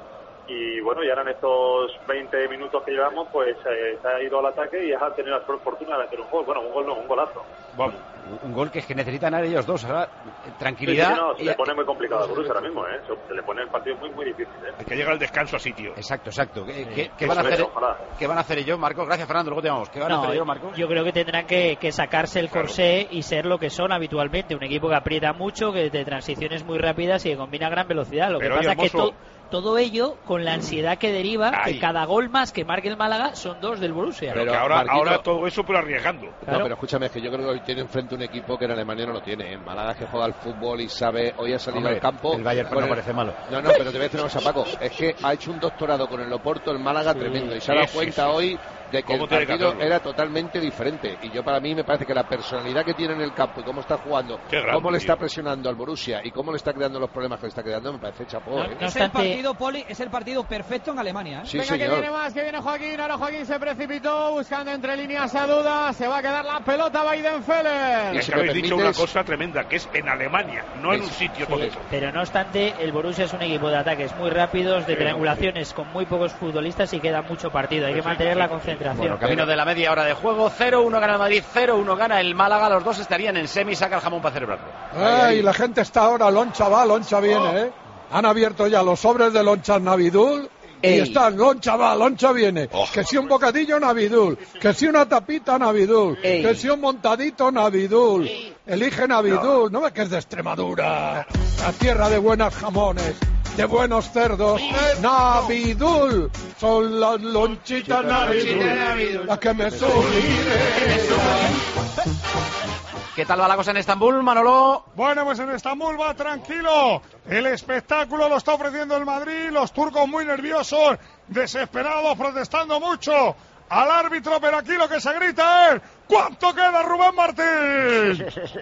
Y bueno, y ahora en estos veinte minutos que llevamos, pues eh, se ha ido al ataque y ha tenido la fortuna de meter un gol. Bueno, un gol no, un golazo. Vamos. Un gol que es que necesitan ahora ellos dos. Ahora, eh, Sí, tranquilidad. sí, no, se y- le pone muy complicado al Borussia ahora mismo, ¿eh? Se, se le pone el partido muy, muy difícil, ¿eh? Hay que llegar al descanso así, tío. Exacto, exacto. ¿Qué, Sí. qué- qué van a Ojalá, hacer, ojalá. ¿Qué van a hacer ellos, Marcos? Gracias, Fernando. Luego te llamamos. ¿Qué van a No, hacer ellos, Marcos? yo creo que tendrán que, que sacarse el corsé y ser lo que son habitualmente, un equipo que aprieta mucho, que de transiciones muy rápidas y que combina gran velocidad. Lo Pero, que pasa oye, es que Hermoso. to- todo ello con la ansiedad que deriva, Ay. que cada gol más que marque el Málaga son dos del Borussia. Pero, Pero, que ahora, Marquito- ahora todo eso, pero arriesgando. Claro. No, pero escúchame, es que yo creo que hoy tiene enfrente un equipo que en Alemania no lo tiene. En Málaga que juega al fútbol y sabe, hoy ha salido Hombre, al campo. el Bayern con no parece malo. No, no, pero te voy a decir una cosa, Paco. Es que ha hecho un doctorado con el Oporto, el Málaga, Sí. tremendo. Y se ha dado Sí, sí, cuenta sí. hoy de que el partido era totalmente diferente. Y yo, para mí, me parece que la personalidad que tiene en el campo y cómo está jugando, grande, cómo le tío. está presionando al Borussia y cómo le está creando los problemas que le está creando, me parece chapó. No, ¿eh? es, el partido, Poli, es el partido perfecto en Alemania. ¿eh? Sí, Venga, señor. que viene más, que viene Joaquín. Ahora Joaquín se precipitó buscando entre líneas a dudas. Se va a quedar la pelota Weidenfeller. Y es que habéis dicho una cosa tremenda, que es en Alemania, no en un sitio Sí, concreto. pero no obstante, el Borussia es un equipo de ataques muy rápidos, de Sí, triangulaciones con muy pocos futbolistas y queda mucho partido. Hay que mantener la concentración. Bueno, camino de la media hora de juego, cero uno gana el Madrid, cero uno gana el Málaga. Los dos estarían en semi, saca el jamón para celebrarlo. Ay, la gente está ahora, loncha va, loncha viene, ¿eh? Han abierto ya los sobres de lonchas Navidul. Y Ey. están, loncha va, loncha viene. Oh. Que si un bocadillo Navidul, que si una tapita Navidul, Ey. que si un montadito Navidul. Elige Navidul, no ves que es de Extremadura, la tierra de buenos jamones, de buenos cerdos. Navidul, son las lonchitas Navidul, las que me sublimen. ¿Qué tal va la cosa en Estambul, Manolo? Bueno, pues en Estambul va tranquilo. El espectáculo lo está ofreciendo el Madrid. Los turcos muy nerviosos, desesperados, protestando mucho al árbitro. Pero aquí lo que se grita es: ¿cuánto queda, Rubén Martín?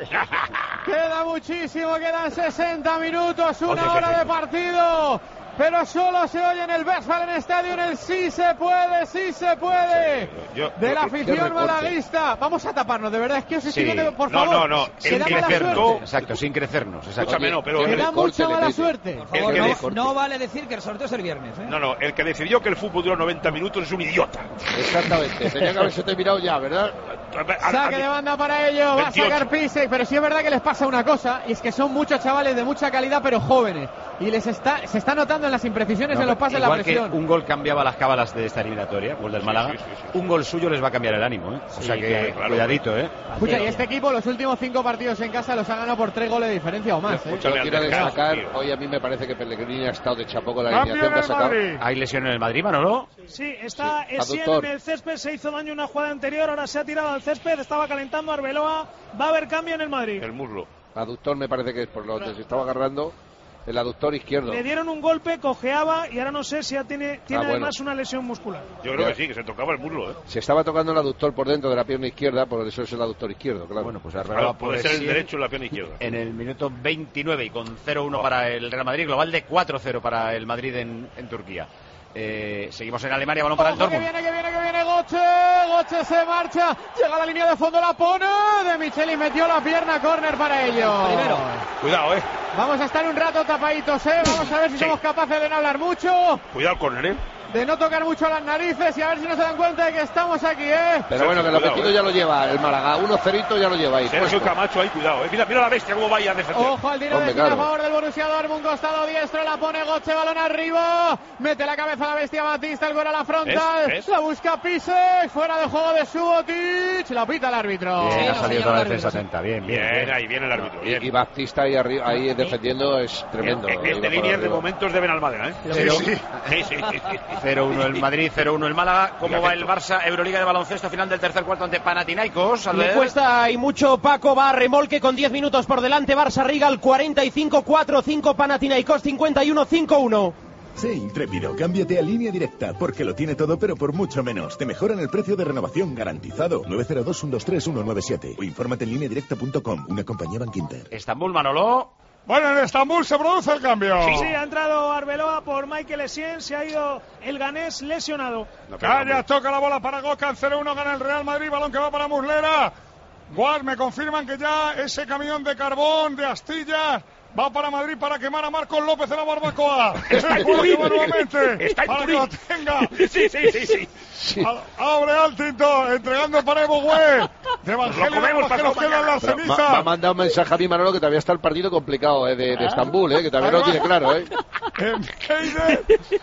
Queda muchísimo, quedan sesenta minutos, una Oye, hora que- de partido. Pero solo se oye en el Westfalen Stadium el sí se puede, sí se puede. Yo- de la yo- afición malaguista. Vamos a taparnos, de verdad, es que os estoy Sí. viendo, por No, favor. no, no, Que el da que mala acertó- suerte. Exacto, sin crecernos. Exacto. Escúchame, no, pero Que el, da mucha mala suerte. Por favor, que no, de- no vale decir que el sorteo es el viernes. ¿eh? no, no, el que decidió que el fútbol duró noventa minutos es un idiota. Exactamente. Tenía que haberse terminado ya, ¿verdad? Saque de banda para ello, va a veintiocho. sacar Pisek, pero sí es verdad que les pasa una cosa, y es que son muchos chavales de mucha calidad, pero jóvenes. Y les está, se está notando en las imprecisiones, No, en los pases, la igual que presión. un gol cambiaba las cábalas de esta eliminatoria, gol del Sí, Málaga, sí, sí, sí. un gol suyo les va a cambiar el ánimo, ¿eh? O Sí, sea que claro, claro. cuidadito, ¿eh? Escucha, y este equipo los últimos cinco partidos en casa los ha ganado por tres goles de diferencia o más. ¿eh? Escúchame, Yo quiero Andrés, destacar, tío. hoy a mí me parece que Pellegrini ha estado de chapo con la Cambio alineación que ha del sacado. Madrid. ¿Hay lesión en el Madrid, Manolo? Sí, está Sí, Essien aductor. en el césped, se hizo daño en una jugada anterior, ahora se ha tirado al césped, estaba calentando Arbeloa, va a haber cambio en el Madrid. El muslo. Aductor me parece que es por lo que se estaba agarrando el aductor izquierdo. Le dieron un golpe, cojeaba y ahora no sé si ya tiene, tiene Ah, bueno. además una lesión muscular. Yo creo que sí, que se tocaba el muslo, ¿eh? Se estaba tocando el aductor por dentro de la pierna izquierda, por eso es el aductor izquierdo, claro. Bueno, pues Claro, Arbeloa puede por ser el Essien derecho y la pierna izquierda. en el minuto veintinueve y con cero uno para el Real Madrid, global de cuatro cero para el Madrid en, en Turquía. Eh, seguimos en Alemania, balón para el Ojo, que Dortmund. viene, que viene, que viene Goche, Goche se marcha, llega a la línea de fondo, la pone, de Michelis metió la pierna, córner para ellos. Primero. Cuidado, ¿eh? Vamos a estar un rato tapaditos, ¿eh? Vamos a ver si Sí. somos capaces de no hablar mucho, Cuidado, córner, ¿eh? de no tocar mucho las narices y a ver si no se dan cuenta de que estamos aquí, ¿eh? Pero bueno, que el Cuidado, apetito eh. ya lo lleva el Málaga. Uno cerito ya lo lleva ahí. Sergio puesto. Camacho ahí, cuidado, ¿eh? Mira, mira la bestia cómo vaya a defender. Ojo al tiro de Hombre, esquina claro. a favor del Borussia Dortmund, costado diestro, la pone Goche, balón arriba, mete la cabeza a la bestia Batista, el gol a la frontal, ¿Es? ¿Es? la busca Pisek, fuera de juego de Subotic, la pita el árbitro. Bien, Sí, ha no, salido señor toda la árbitro, defensa sí. atenta, bien, bien. Bien, bien. ahí viene el árbitro, bien. Y Baptista ahí, arriba, ahí defendiendo es tremendo. En- en- Ahí Este va por líneas de arriba. momentos deben Almadena, ¿eh? Pero- Sí, sí. Sí, sí. cero uno el Madrid, cero uno el Málaga. ¿Cómo Mira va que el Barça? Euroliga de baloncesto, final del tercer cuarto ante Panathinaikos. Le Albert. cuesta y mucho. Paco va a remolque con diez minutos por delante. Barça Rigal cuarenta y cinco cuatro cinco, Panathinaikos cincuenta y uno cinco uno. Sé intrépido, cámbiate a Línea Directa, porque lo tiene todo pero por mucho menos. Te mejoran el precio de renovación garantizado. nueve cero dos, uno dos tres, uno nueve siete o infórmate en línea directa punto com, una compañía Bankinter. Estambul, Manolo. Bueno, en Estambul se produce el cambio. Sí, ha entrado Arbeloa por Michael Essien, se ha ido el ganés lesionado. Calla, toca la bola para Gökhan, cero uno gana el Real Madrid, balón que va para Muslera. Guard, me confirman que ya ese camión de carbón, de astillas, va para Madrid para quemar a Marcos López en la barbacoa. Está en Bola que Turín. va nuevamente, Está en para que Turín. lo tenga. Sí, sí, sí, sí. A- Abre Altinto, entregando para Evo Güell. De Evangelio, Lo comemos que nos pasado quedan las Pero cenizas. me, me ha mandado un mensaje a mí, Manolo, que todavía está el partido complicado eh, de, de Estambul, eh, que todavía no lo tiene claro. Eh. En Keide.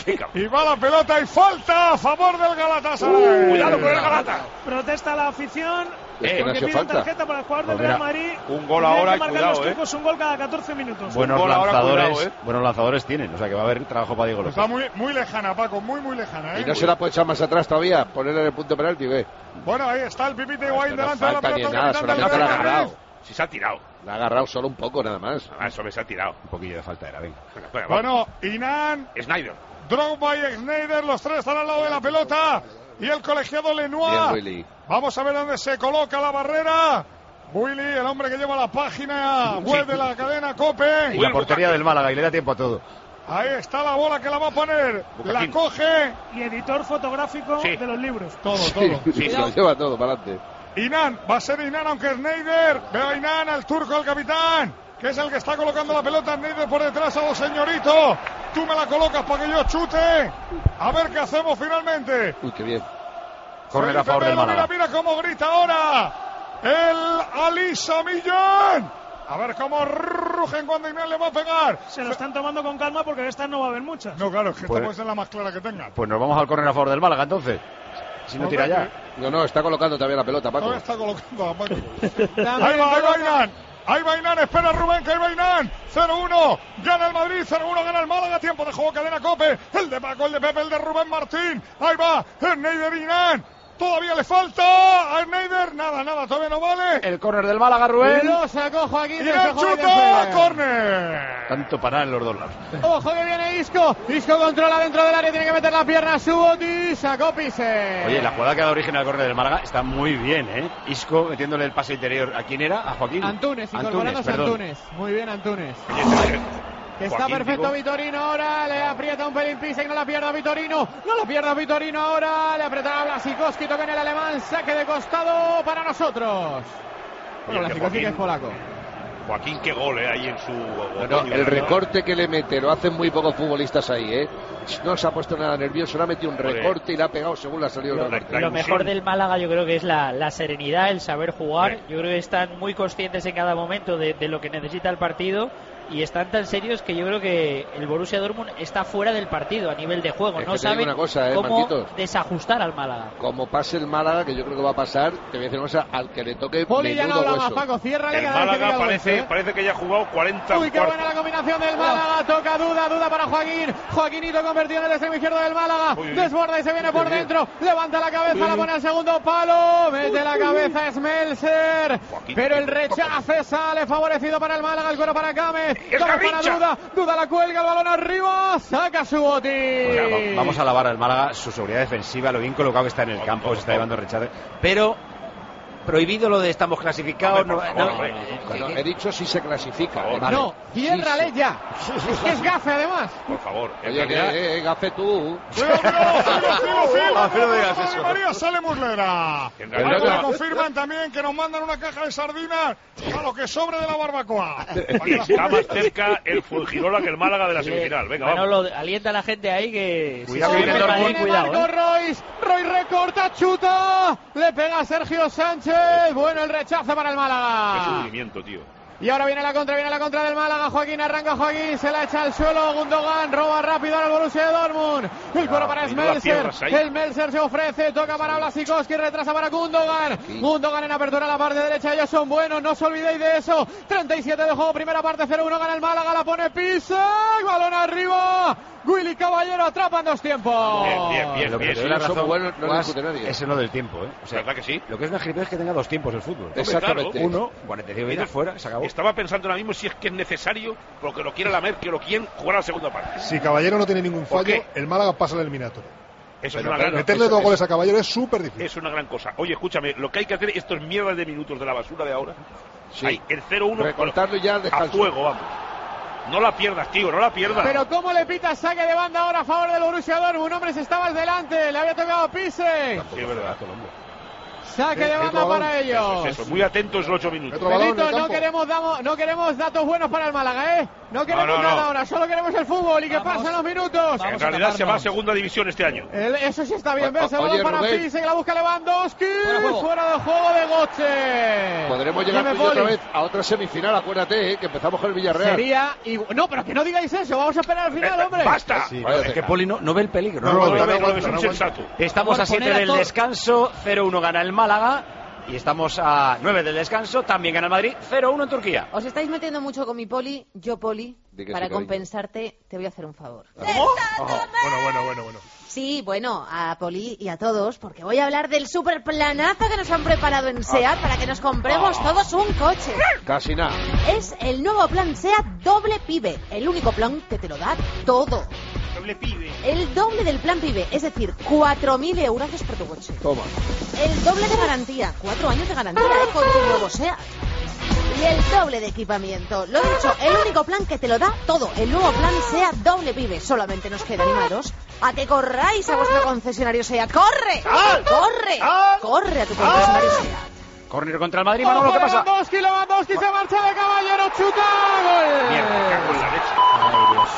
Y va la pelota y falta a favor del Galatasaray. Uh, cuidado con el Galata. Protesta la afición. Es que Eh, no Porque hacía piden falta. tarjeta para el jugador del Pues Real mira, Madrid. un gol Tienen ahora que y marcar cuidado, los eh. turcos un gol cada catorce minutos. Buenos gol ahora, lanzadores, cuidado, eh. buenos lanzadores tienen, o sea que va a haber trabajo para Diego López. Está muy, muy lejana, Paco, muy, muy lejana. ¿eh? Y no se la puede echar más atrás todavía, ponerle en el punto penalti, ve. Bueno, ahí está el Pipite Higuaín Esto no delante de la falta pelota. ni el nada, capitán del solamente la ha Real Madrid. agarrado. Si se ha tirado. La ha agarrado solo un poco, nada más. Ah, eso me se ha tirado. Un poquillo de falta era, venga. Venga, venga, vamos. Bueno, Inan, Snyder. Drogba y Schneider, los tres están al lado de la pelota. y el colegiado Lenoir. Vamos a ver dónde se coloca la barrera. Willy, el hombre que lleva la página web de la cadena COPE. Y la portería del Málaga, y le da tiempo a todo. Ahí está la bola que la va a poner. La coge. Y editor fotográfico sí. de los libros. Todo, sí, todo. Sí, lo lleva todo para adelante. Inan, va a ser Inan, aunque es Neider. Veo a Inan, al turco, el capitán, que es el que está colocando la pelota. Neider por detrás a los señoritos. Tú me la colocas para que yo chute. A ver qué hacemos finalmente. Uy, qué bien. Córner a favor del Málaga. Mira, mira cómo grita ahora el Alisa Millán. A ver cómo rugen cuando Inan le va a pegar. Se lo están tomando con calma porque de estas no va a haber muchas. No, claro, es que pues, esta puede ser la más clara que tengan. Pues nos vamos al córner a favor del Málaga entonces. Si no tira ya. No, no, está colocando también la pelota, Paco. No, está colocando a Paco. Ahí va, ahí va Inan. Ahí va Inan, espera Rubén, que ahí va Inan. cero uno, gana el Madrid, cero uno, gana el Málaga. Tiempo de juego, cadena COPE. El de Paco, el de Pepe, el de Rubén Martín. Ahí va, el Neider Inan. Todavía le falta a Neider. Nada, nada, todavía no vale. El córner del Málaga, Rubén. Lo sacó Joaquín. Inan chuta, córner. Tanto parar en los dos lados. Ojo que viene Isco. Isco controla dentro del área, tiene que meter la pierna. Suboti, sacó Pise. Oye, la jugada que da origen al córner del Málaga está muy bien, ¿eh? Isco metiéndole el pase interior. ¿A quién era? ¿A Joaquín? Antunes, incorporándose a Antunes. Muy bien, Antunes. Que está Joaquín, perfecto digo. Vitorino ahora, le aprieta un pelín Pisa y no la pierda Vitorino, no la pierda Vitorino ahora, le apretará a Blasikowski, toca en el alemán, saque de costado para nosotros. Bueno, Blasikowski que es polaco. Joaquín, qué gol eh, ahí en su... Bueno, el recorte que le mete lo hacen muy pocos futbolistas ahí, ¿eh? No se ha puesto nada nervioso, le ha metido un recorte y le ha pegado según le ha salido el recorte. Lo mejor del Málaga yo creo que es la, la serenidad, el saber jugar. Yo creo que están muy conscientes en cada momento de, de lo que necesita el partido y están tan serios que yo creo que el Borussia Dortmund está fuera del partido a nivel de juego. Es no que te digo saben una cosa, ¿eh, cómo Marquitos? desajustar al Málaga. Como pase el Málaga, que yo creo que va a pasar, te voy a decir una cosa, al que le toque Poli ya no menudo habla más, hueso. Paco, ciérrale El cada vez que Málaga diga parece, algo, ¿eh? parece que ya ha jugado cuarenta Uy, qué cuartos. buena la combinación del Málaga, toca duda, duda para Joaquín, Joaquinito convertido en el extremo izquierdo del Málaga, desborda y se viene por dentro, levanta la cabeza, la pone al segundo palo, mete la cabeza Smelser, pero el rechace sale favorecido para el Málaga, el cuero para Gámez, vamos para duda, duda la cuelga, el balón arriba, saca su boti. O sea, va- vamos a alabar al Málaga su seguridad defensiva, lo bien colocado que está en el campo, se está llevando rechace, pero prohibido lo de estamos clasificados. No, no, No, he dicho si se clasifica. eh, vale. No, ciérrale ya, es que es gafe además. Por favor. en Oye, que, realidad- eh, gafe tú. Cuidado, cuidado, filo, filo, filo. Ah, pero no digas Ay, eso. María, sale Muslera. En Ahí realidad- me confirman también que nos mandan una caja de sardinas a lo que sobre de la barbacoa. Está más cerca el Fuengirola que el Málaga de la semifinal. Venga, vamos. Manolo, alienta a la gente ahí que Cuidado si que se viene mete Dortmund, ahí, Viene cuidado, Marco ¿eh? Royce, Roy recorta, chuta, le pega a Sergio Sánchez, bueno el rechace para el Qué Málaga. sufrimiento, tío. Y ahora viene la contra, viene la contra del Málaga, Joaquín arranca Joaquín, se la echa al suelo, Gundogan roba rápido al Borussia Dortmund, el cuero para y no la Smelser, pierdas ahí. el Melser se ofrece, toca para Blasikowski, retrasa para Gundogan, Gundogan en apertura a la parte derecha, ellos son buenos, no os olvidéis de eso, treinta y siete de juego, primera parte, cero uno gana el Málaga, la pone Pisa, balón arriba, Willy Caballero atrapa en dos tiempos. Bien, bien, bien. Lo que bien. te doy la son razón, buenos, no le Guas, discute nadie. es en lo del tiempo, ¿eh? O sea, ¿Verdad que sí? lo que es una gilipollez es que tenga dos tiempos el fútbol. Exactamente. Uno, cuarenta y cinco minutos fuera, se acabó. Estaba pensando ahora mismo si es que es necesario, porque lo quiere la Mer, que lo quieren jugar a la segunda parte. Si Caballero no tiene ningún ¿Por fallo, qué? el Málaga pasa al eliminatorio. Eso es Pero una claro, gran meterle eso dos es- goles a Caballero es súper difícil. Es una gran cosa. Oye, escúchame, lo que hay que hacer, estos mierdas de minutos de la basura de ahora, Sí. hay el cero uno Recortarlo y ya al a descanso. fuego, vamos. No la pierdas, tío, no la pierdas. Pero cómo le pita saque de banda ahora a favor del Borussia Dortmund, hombre, se estaba delante, le había tocado Pise. Sí, es verdad. Saque de banda para ellos. Eso, eso. Muy atentos los ocho minutos. Otro balón en Benito, el no campo. queremos, damos, no queremos datos buenos para el Málaga, ¿eh? No queremos No, no, nada no. ahora, solo queremos el fútbol y que Vamos. pasen los minutos. En realidad se va a segunda división este año. El- eso sí está bien, O- ves el oye, balón para Rubén. Pise, que la busca Lewandowski. Fuera de juego. Fuera de juego de Goche. Podremos llegar Dime, tú y yo otra Poli. vez a otra semifinal, acuérdate, eh, que empezamos con el Villarreal. Sería. y- No, pero que no digáis eso, vamos a esperar al final, Eh, hombre. ¡Basta! Sí, Vale, es que venga. Poli no, no ve el peligro. No, No, no, lo ve. no, No, no, no, es no, un no, sensato. Estamos Por a siete poner a del todo- descanso, cero uno gana el Málaga. Y estamos a nueve del descanso, también gana el Madrid, cero uno en Turquía. Os estáis metiendo mucho con mi Poli. Yo, Poli, Di que para sí, cariño. compensarte, te voy a hacer un favor. ¿Cómo? Ajá. Bueno, bueno, bueno, bueno. Sí, bueno, a Poli y a todos, porque voy a hablar del super planazo que nos han preparado en SEAT para que nos compremos todos un coche. Casi nada. Es el nuevo plan SEAT doble PIBE, el único plan que te lo da todo. doble pibe. El doble del plan pibe, es decir, cuatro mil euros por tu coche. Toma. El doble de garantía, cuatro años de garantía ¿eh? con tu nuevo SEAT. Y el doble de equipamiento. Lo dicho, el único plan que te lo da todo. El nuevo plan SEAT doble pibe. Solamente nos queda animaros a que corráis a vuestro concesionario SEAT. ¡Corre! ¡Corre! ¡Corre a tu concesionario SEAT! Córner contra el Madrid, Manolo, ¿qué pasa? Lewandowski, Lewandowski se marcha de caballero, chuta, gol. Mierda, cago en la leche.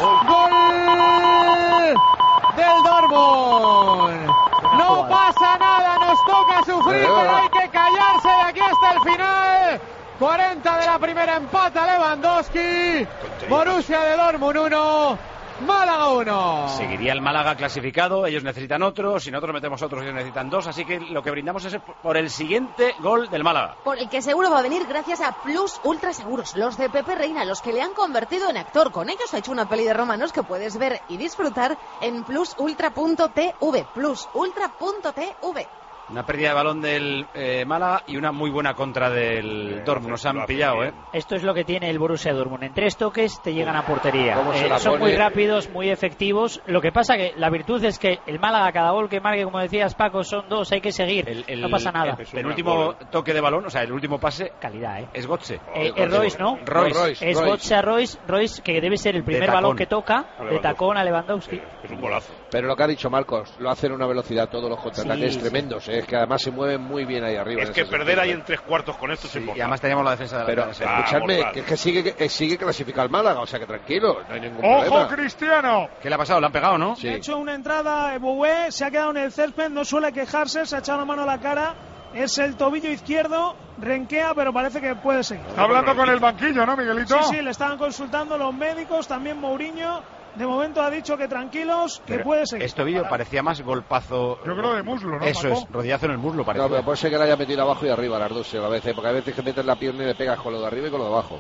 Ay, Dios. Gol del Dortmund. No pasa nada, nos toca sufrir, pero hay que callarse de aquí hasta el final. cuarenta de la primera, empata Lewandowski. Borussia de Dortmund uno. Málaga uno. Seguiría el Málaga clasificado, ellos necesitan otro, si nosotros metemos otros ellos necesitan dos, así que lo que brindamos es por el siguiente gol del Málaga. Por el que seguro va a venir gracias a Plus Ultra Seguros, los de Pepe Reina, los que le han convertido en actor. Con ellos ha hecho una peli de romanos que puedes ver y disfrutar en plus ultra punto t v, plus ultra punto t v. Una pérdida de balón del eh, Málaga y una muy buena contra del Dortmund. Nos han pillado, ¿eh? Esto es lo que tiene el Borussia Dortmund. En tres toques te llegan a portería. Eh, son muy rápidos, muy efectivos. Lo que pasa que la virtud es que el Málaga, cada gol que marque, como decías Paco, son dos, hay que seguir. El, el, no pasa nada. El, el último toque de balón, o sea, el último pase... Calidad, ¿eh? Es Götze. Eh, es Royce, ¿no? Royce. Royce. Es Götze a Royce, Royce, que debe ser el primer balón que toca, de tacón a Lewandowski. Es un golazo. Pero lo que ha dicho Marcos, lo hacen a una velocidad todos los contraataques Sí, tremendos, sí. ¿eh? Es que además se mueven muy bien ahí arriba. Es que perder ahí en tres cuartos con esto Sí, es importante. y además teníamos la defensa de la Pero defensa. escuchadme, Ah, que es que sigue, que sigue clasificado el Málaga, o sea que tranquilo, no hay ningún ¡Ojo, problema. Cristiano! ¿Qué le ha pasado? ¿Le han pegado, no? Sí. Ha hecho una entrada, Boué se ha quedado en el césped, no suele quejarse, se ha echado la mano a la cara, es el tobillo izquierdo, renquea, pero parece que puede seguir. Está hablando con el banquillo, ¿no, Miguelito? Sí, sí, le estaban consultando los médicos, también Mourinho. De momento ha dicho que tranquilos, que Pero puede seguir. este vídeo parecía más golpazo. Yo creo de muslo, ¿no, Eso Paco? es, rodillazo en el muslo, parecía. No, pero puede ser que le haya metido abajo y arriba las dos a veces, porque a veces que metes la pierna y le pegas con lo de arriba y con lo de abajo.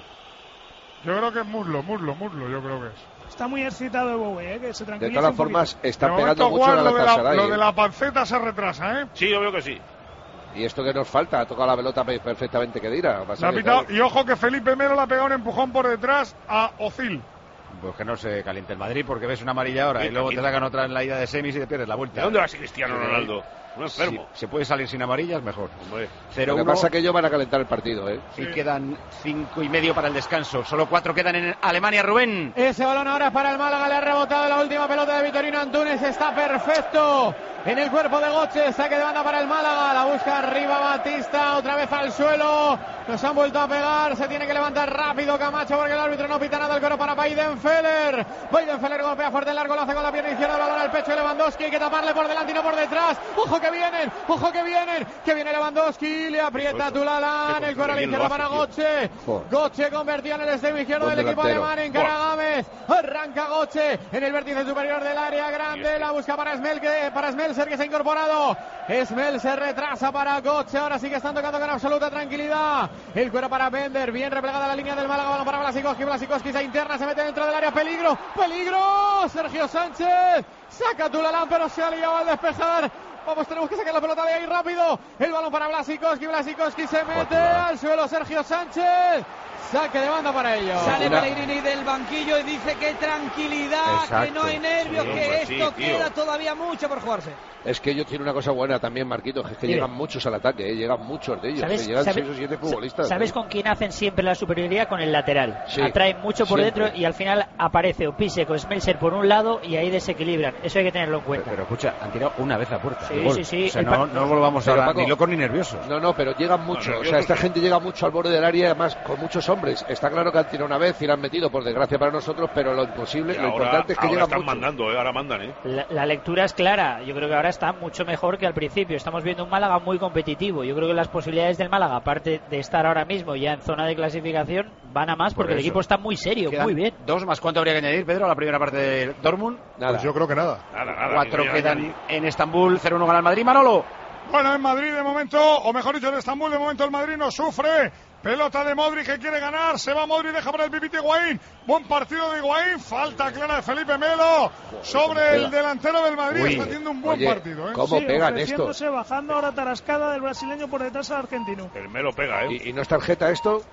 Yo creo que es muslo, muslo, muslo, yo creo que es. Está muy excitado el Boué, ¿eh? Que se De tranquilice todas un formas, poquito. está De pegando momento, mucho Juan, a lo de la, Galatasaray. lo de la panceta se retrasa, ¿eh? Sí, yo veo que sí. Y esto que nos falta, ha tocado la pelota perfectamente que dirá. Le ha pitado, y ojo que Felipe Melo le ha pegado un empujón por detrás a Ozil. Pues que no se caliente el Madrid porque ves una amarilla ahora Sí, y luego te tranquilo. sacan otra en la ida de semis y te pierdes la vuelta. ¿De dónde va ese Cristiano Sí. Ronaldo? Un enfermo. Si se puede salir sin amarillas, mejor. Hombre. cero Lo que uno. pasa es que ellos van a calentar el partido, ¿eh? Y quedan cinco y medio para el descanso. Solo cuatro quedan en Alemania, Rubén. Ese balón ahora es para el Málaga, le ha rebotado la última pelota de Vitorino Antunes, está perfecto en el cuerpo de Götze, saque de banda para el Málaga, la busca arriba Batista, otra vez al suelo, nos han vuelto a pegar, se tiene que levantar rápido Camacho porque el árbitro no pita nada, el coro para Weidenfeller, Weidenfeller golpea fuerte el largo, lo hace con la pierna izquierda, el balón al pecho de Lewandowski, hay que taparle por delante y no por detrás, ojo que vienen, ojo que vienen, que viene Lewandowski, le aprieta Tulalán, el coro a la izquierda para Götze, Götze convertido en el extremo izquierdo Buen del equipo delantero. alemán, encara Gámez, arranca Götze en el vértice superior del área grande, la busca para Smel, que, para Smelser que se ha incorporado, Smel se retrasa para Götze, ahora sigue están tocando con absoluta tranquilidad, el cuero para Bender, bien replegada la línea del Málaga, balón para Blasikowski, Blasikowski se interna, se mete dentro del área, peligro, peligro, Sergio Sánchez, saca Tulalán pero se ha liado al despejar. Vamos, tenemos que sacar la pelota de ahí rápido. El balón para Blasikowski. Blasikowski se mete al suelo. Sergio Sánchez. Saque de banda para ellos. Sale Una- Pellegrini del banquillo y dice que tranquilidad, Exacto. que no hay nervios, Sí, que pues sí, esto tío. queda todavía mucho por jugarse. Es que ellos tienen una cosa buena también, Marquitos, que es que Dime. llegan muchos al ataque, ¿eh? Llegan muchos de ellos, ¿Sabes, que llegan sabe- seis o siete futbolistas. ¿Sabes ¿eh? con quién hacen siempre la superioridad? Con el lateral. Sí, Atraen mucho por siempre. dentro y al final aparece o Pisek o Smelser por un lado y ahí desequilibran. Eso hay que tenerlo en cuenta. Pero escucha, han tirado una vez a puerta. Sí, de gol. sí, sí. O sea, El no, pa- no volvamos Pero, ahora Paco, ni locos ni nerviosos. No, no, pero llegan mucho. No, o sea, esta nerviosos. gente llega mucho al borde del área, además con muchos hombres. Está claro que han tirado una vez y la han metido, por desgracia para nosotros, pero lo imposible, Y lo ahora, importante es que ahora llegan están mucho. mandando, ¿eh? Ahora mandan, ¿eh? La, la lectura es clara. Yo creo que ahora está mucho mejor que al principio. Estamos viendo un Málaga muy competitivo. Yo creo que las posibilidades del Málaga, aparte de estar ahora mismo ya en zona de clasificación, van a más Por porque el eso. equipo está muy serio, Quedan muy bien. Dos más. ¿Cuánto habría que añadir, Pedro, a la primera parte de Dortmund? Nada. Pues yo creo que nada. Nada, nada. Cuatro ni- ni- quedan ni- en Estambul. cero uno gana el Madrid. Manolo. Bueno, en Madrid de momento, o mejor dicho en Estambul, de momento el Madrid no sufre. Pelota de Modric que quiere ganar, se va Modric, deja para el Pipiti Higuaín. Buen partido de Higuaín, falta clara de Felipe Melo sobre el delantero del Madrid. Uy, Está haciendo un buen oye, partido, ¿eh? ¿cómo Sí, pegan ofreciéndose, estos? bajando ahora tarascada del brasileño por detrás al argentino. El Melo pega, ¿eh? ¿Y, y no es tarjeta esto?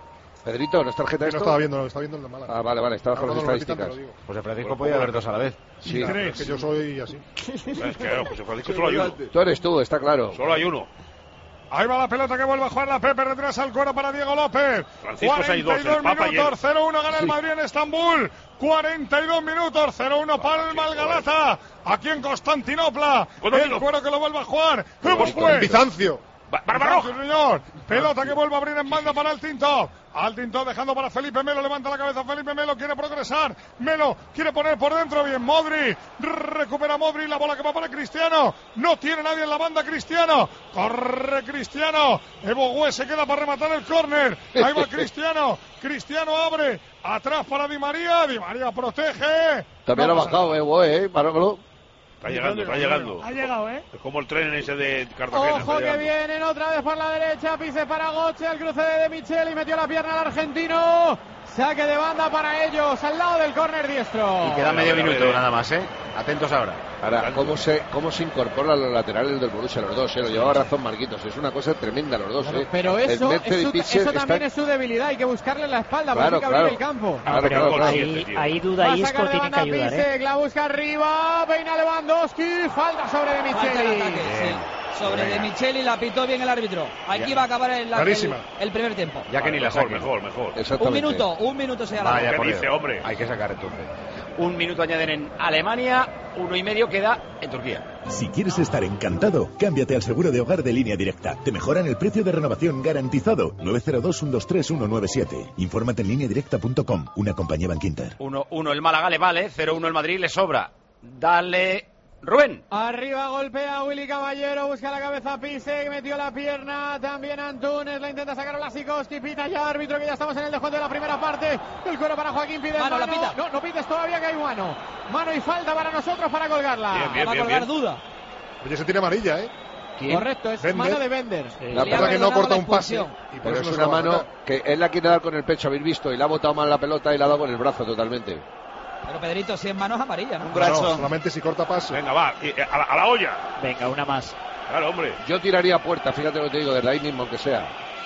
Pedrito, ¿no es tarjeta esto? No estaba viendo, no estaba viendo el de Málaga. Ah, vale, vale, estabas con las Ahora no lo estadísticas. repitan, pero José Francisco podía haber dos a la vez. Sí. Es que yo soy así. Es que no, José Francisco solo hay uno. Tú eres tú, está claro. Solo hay uno. Ahí va la pelota que vuelve a jugar la Pepe, retrasa el cuero para Diego López. Francisco cuarenta y dos Seidós, el Papa minutos, y él. cero uno gana el Sí. Madrid en Estambul. cuarenta y dos minutos, cero uno palma el Galata. Aquí en Constantinopla. El cuero que lo vuelve a jugar. ¿Cómo fue? Bizancio. Bizancio, señor. Pelota que vuelve a abrir en banda para el Tinto. Al Tinto dejando para Felipe Melo. Levanta la cabeza Felipe Melo. Quiere progresar. Melo quiere poner por dentro. Bien, Modri. Recupera Modri. La bola que va para Cristiano. No tiene nadie en la banda Cristiano. Corre Cristiano. Evo Güe se queda para rematar el córner. Ahí va Cristiano. Cristiano abre. Atrás para Di María. Di María protege. También No ha pasa bajado, eh, Boe, eh, Manolo. Está llegando, está llegando. Ha llegado, ¿eh? Es como el tren ese de Cartagena. Ojo que vienen otra vez por la derecha, pise para Goche, el cruce de De Micheli, metió la pierna al argentino. Saque de banda para ellos, al lado del córner diestro. Y queda medio minuto nada más, ¿eh? Atentos ahora. Ahora, ¿cómo se, cómo se incorporan los laterales del Borussia, los dos? Eh? Lo llevaba razón Marquitos, es una cosa tremenda los dos. Eh. Pero eso, El Mercedes es su- Pitcher eso también está- es su debilidad, hay que buscarle la espalda Claro, para que abrir claro. el campo. Claro, claro, claro. Ahí, ahí Duda Va a y sacar Isco de tienen que banda ayudar, ¿eh? Pisek, la busca arriba, peina Lewandowski, falta sobre De Falta el Micheli. ataque, sí. Sobre De Micheli la pitó bien el árbitro. Aquí Ya. va a acabar el, el, Clarísima. el primer tiempo. Ya que ni la Mejor, saquen. mejor, mejor. Un minuto, un minuto se Vaya, ¿Qué por dice, Dios. hombre? Hay que sacar entonces. Un minuto añaden en Alemania, uno y medio queda en Turquía. Si quieres estar encantado, cámbiate al seguro de hogar de Línea Directa. Te mejoran el precio de renovación garantizado. nueve cero dos, uno dos tres, uno nueve siete. Infórmate en línea directa punto com, una compañía Bankinter. uno uno el Málaga le vale, cero uno el Madrid le sobra. Dale, Rubén. Arriba golpea Willy Caballero, busca la cabeza Pisek, metió la pierna, también Antunes, la intenta sacar Blasikowski, pita ya árbitro que ya estamos en el descuento de la primera parte, el cuero para Joaquín pide Mano, mano, la pita. no, no pides todavía que hay mano, mano y falta para nosotros para colgarla. Bien, bien, Va a bien, colgar bien. Duda. Oye, se tiene amarilla, ¿eh? Correcto, es Bender. mano de Bender. La verdad que no perdonado corta la un pase. expulsión. Y por Pero eso es no se una la va a mano sacar. que él la quiere dar con el pecho, habéis visto, y la ha botado mal la pelota y la ha dado con el brazo totalmente. Pero Pedrito, si en manos amarilla, ¿no? No, no, solamente si corta pase. Venga, va, y, eh, a, la, a la olla. Venga, una más. Claro, hombre. Yo tiraría a puerta, fíjate lo que te digo, desde ahí mismo, aunque sea.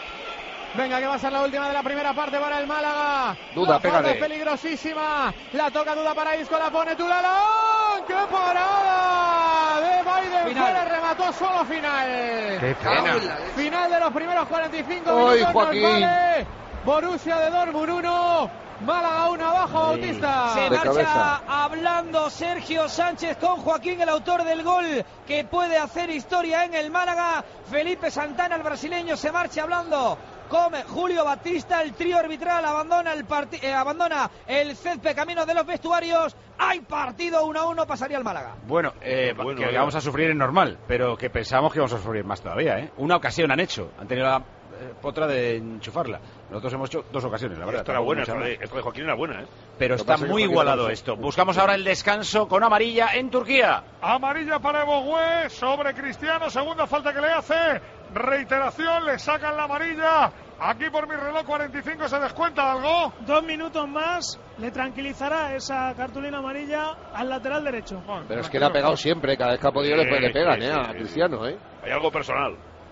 Venga, que va a ser la última de la primera parte para el Málaga. Duda, la falta pégale. es peligrosísima. La toca Duda para Isco, la pone Tulalón. ¡Qué parada! De Biden Final. fuera, remató solo final. Qué pena. Final de los primeros cuarenta y cinco ¡Ay, minutos. nos Joaquín! vale. Borussia de Dortmund uno, Málaga uno abajo, Bautista. Se De marcha cabeza. hablando Sergio Sánchez con Joaquín, el autor del gol que puede hacer historia en el Málaga. Felipe Santana, el brasileño, se marcha hablando con Julio Batista. El trío arbitral abandona el, parti- eh, abandona el césped camino de los vestuarios. Hay partido uno a uno, pasaría el Málaga. Bueno, eh, Bueno, que eh. vamos a sufrir es normal, pero que pensamos que vamos a sufrir más todavía, ¿eh? Una ocasión han hecho, han tenido la eh, potra de enchufarla. Nosotros hemos hecho dos ocasiones, la verdad. Esta era tampoco buena, mucha esta más. de, esta de Joaquín era buena, ¿eh? Pero Lo que está pasa es que muy Joaquín igualado Alonso- esto. Buscamos ahora el descanso con amarilla en Turquía. Amarilla para Evo Güe sobre Cristiano, segunda falta que le hace. Reiteración, le sacan la amarilla. Aquí por mi reloj cuarenta y cinco se descuenta algo. Dos minutos más le tranquilizará esa cartulina amarilla al lateral derecho. Pero es que le ha pegado siempre, cada vez que ha podido Sí, le, le pegan, sí, ¿eh? sí, A sí. Cristiano, ¿eh? Hay algo personal.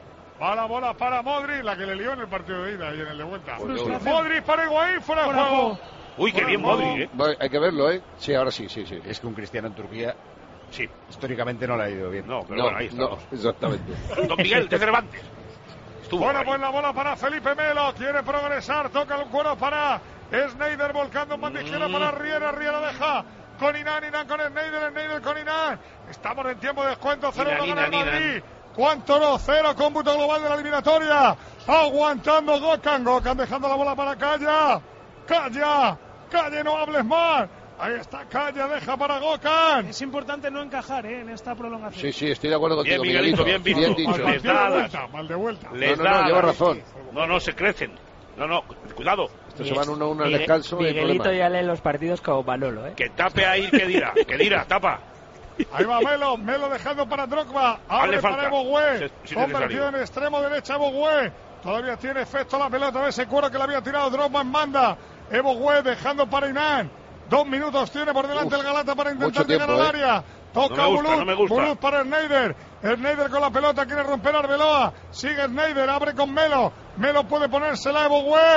Va la bola para Modric, la que le lió en el partido de ida y en el de vuelta. Frustración. Modric para Higuaín, fuera de Fuera de juego. juego. Uy, qué bien Modric, ¿eh? Voy- hay que verlo, ¿eh? Sí, ahora sí, sí, sí. Es que un cristiano en Turquía Sí. históricamente no le ha ido bien. No, pero No, bueno, ahí no, estamos. exactamente. Don Miguel de Cervantes. Estuvo Bueno, ahí. pues la bola para Felipe Melo, quiere progresar, toca el cuero para Sneijder, volcando en banda izquierda para Riera, Riera deja con Inan, Inan con Sneijder, Sneijder con Inan. Estamos en tiempo de descuento, cero Inan, gana el Inan, Madrid. Inan. ¿Cuánto no? Cero, cómputo global de la eliminatoria. Aguantando Gokan, Gokan dejando la bola para Calla. Calla, Calla, no hables más. Ahí está Calla, deja para Gokan. Es importante no encajar ¿eh? en esta prolongación. Sí, sí, estoy de acuerdo contigo, Bien, Miguelito, bien visto. dicho. Les Mal da de las- vuelta, mal de vuelta. les No, no, da no, lleva las- razón. No, no, se crecen. No, no, cuidado. Estos se van uno a uno al Migue- descanso y hay Miguelito problema. ya lee los partidos como Manolo, ¿eh? Que tape ahí, que dirá. Que dirá, tapa. Ahí va Melo, Melo dejando para Drogba, abre Hazle para falta, Evo Güe, si- si convertido necesario. en extremo derecha Evo Güe, todavía tiene efecto la pelota de ese cuero que le había tirado Drogba en banda, Evo Güe dejando para Inan, dos minutos tiene por delante Uf, el Galata para intentar mucho tiempo, llegar al ¿eh? área, toca No me gusta, Bulut, no me gusta. Bulut para Sneijder, Sneijder con la pelota quiere romper Arbeloa, sigue Sneijder, abre con Melo, Melo puede ponérsela a Evo Güe,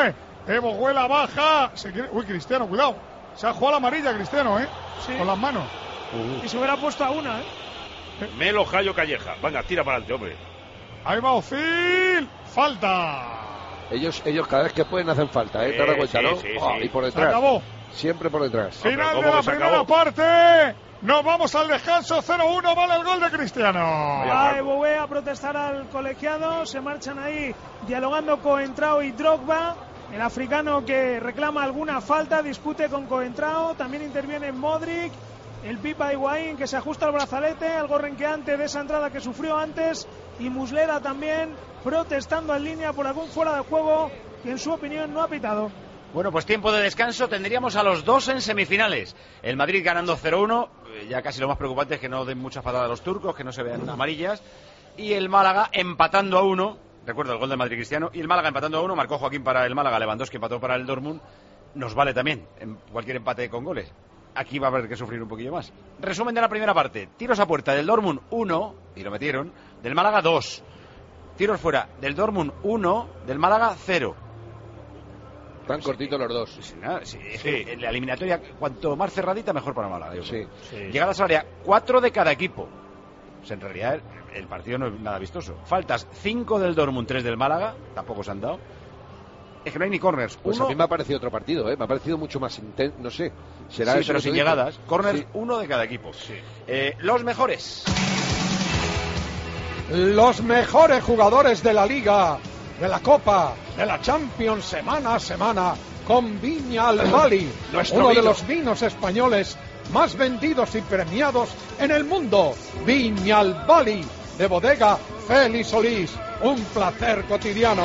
Evo Huela baja. Se quiere... Uy, Cristiano, cuidado. Se ha jugado la amarilla, Cristiano, ¿eh? Sí. Con las manos. Uh. Y se hubiera puesto a una, ¿eh? Melo Jayo Calleja. Venga, tira para adelante, hombre. Ahí va Ozil. Falta. Ellos, ellos cada vez que pueden hacen falta, ¿eh? Sí, Te das cuenta, sí, ¿no? sí, Oh, sí. y por Se detrás. acabó. Siempre por detrás. Final ¿cómo de la que se primera acabó? parte. Nos vamos al descanso. cero uno. Vale el gol de Cristiano. Va Eboué a protestar al colegiado. Se marchan ahí dialogando Coentrao y Drogba. El africano que reclama alguna falta, dispute con Coentrao. También interviene Modric. El Pipa Higuaín que se ajusta al brazalete, algo renqueante de esa entrada que sufrió antes. Y Muslera también protestando en línea por algún fuera de juego que en su opinión no ha pitado. Bueno, pues tiempo de descanso. Tendríamos a los dos en semifinales. El Madrid ganando cero uno. Ya casi lo más preocupante es que no den mucha patada a los turcos, que no se vean amarillas. Y el Málaga empatando a uno. Recuerdo el gol del Madrid Cristiano. Y el Málaga empatando a uno. Marcó Joaquín para el Málaga. Lewandowski empató para el Dortmund. Nos vale también en cualquier empate con goles. Aquí va a haber que sufrir un poquillo más. Resumen de la primera parte. Tiros a puerta del Dortmund uno. Y lo metieron. Del Málaga dos. Tiros fuera del Dortmund uno. Del Málaga cero. Tan cortitos los dos. Sí, nada, sí, es que en la eliminatoria, cuanto más cerradita, mejor para Málaga. Digo. Sí. Sí. Llegadas al área, cuatro de cada equipo. Pues en realidad el, el partido no es nada vistoso. Faltas cinco del Dortmund, tres del Málaga, tampoco se han dado. Es que no hay ni corners. Pues uno... a mí me ha parecido otro partido, ¿eh? Me ha parecido mucho más intenso, no sé. Será sí, eso pero que sin te digo. llegadas. Corners, Sí. uno de cada equipo. Sí. Eh, los mejores. Los mejores jugadores de la Liga, de la Copa, de la Champions, semana a semana, con Viña al Bali, Nuestro uno de vino. los vinos españoles más vendidos y premiados en el mundo. Viña al Bali, de bodega Félix Solís, un placer cotidiano.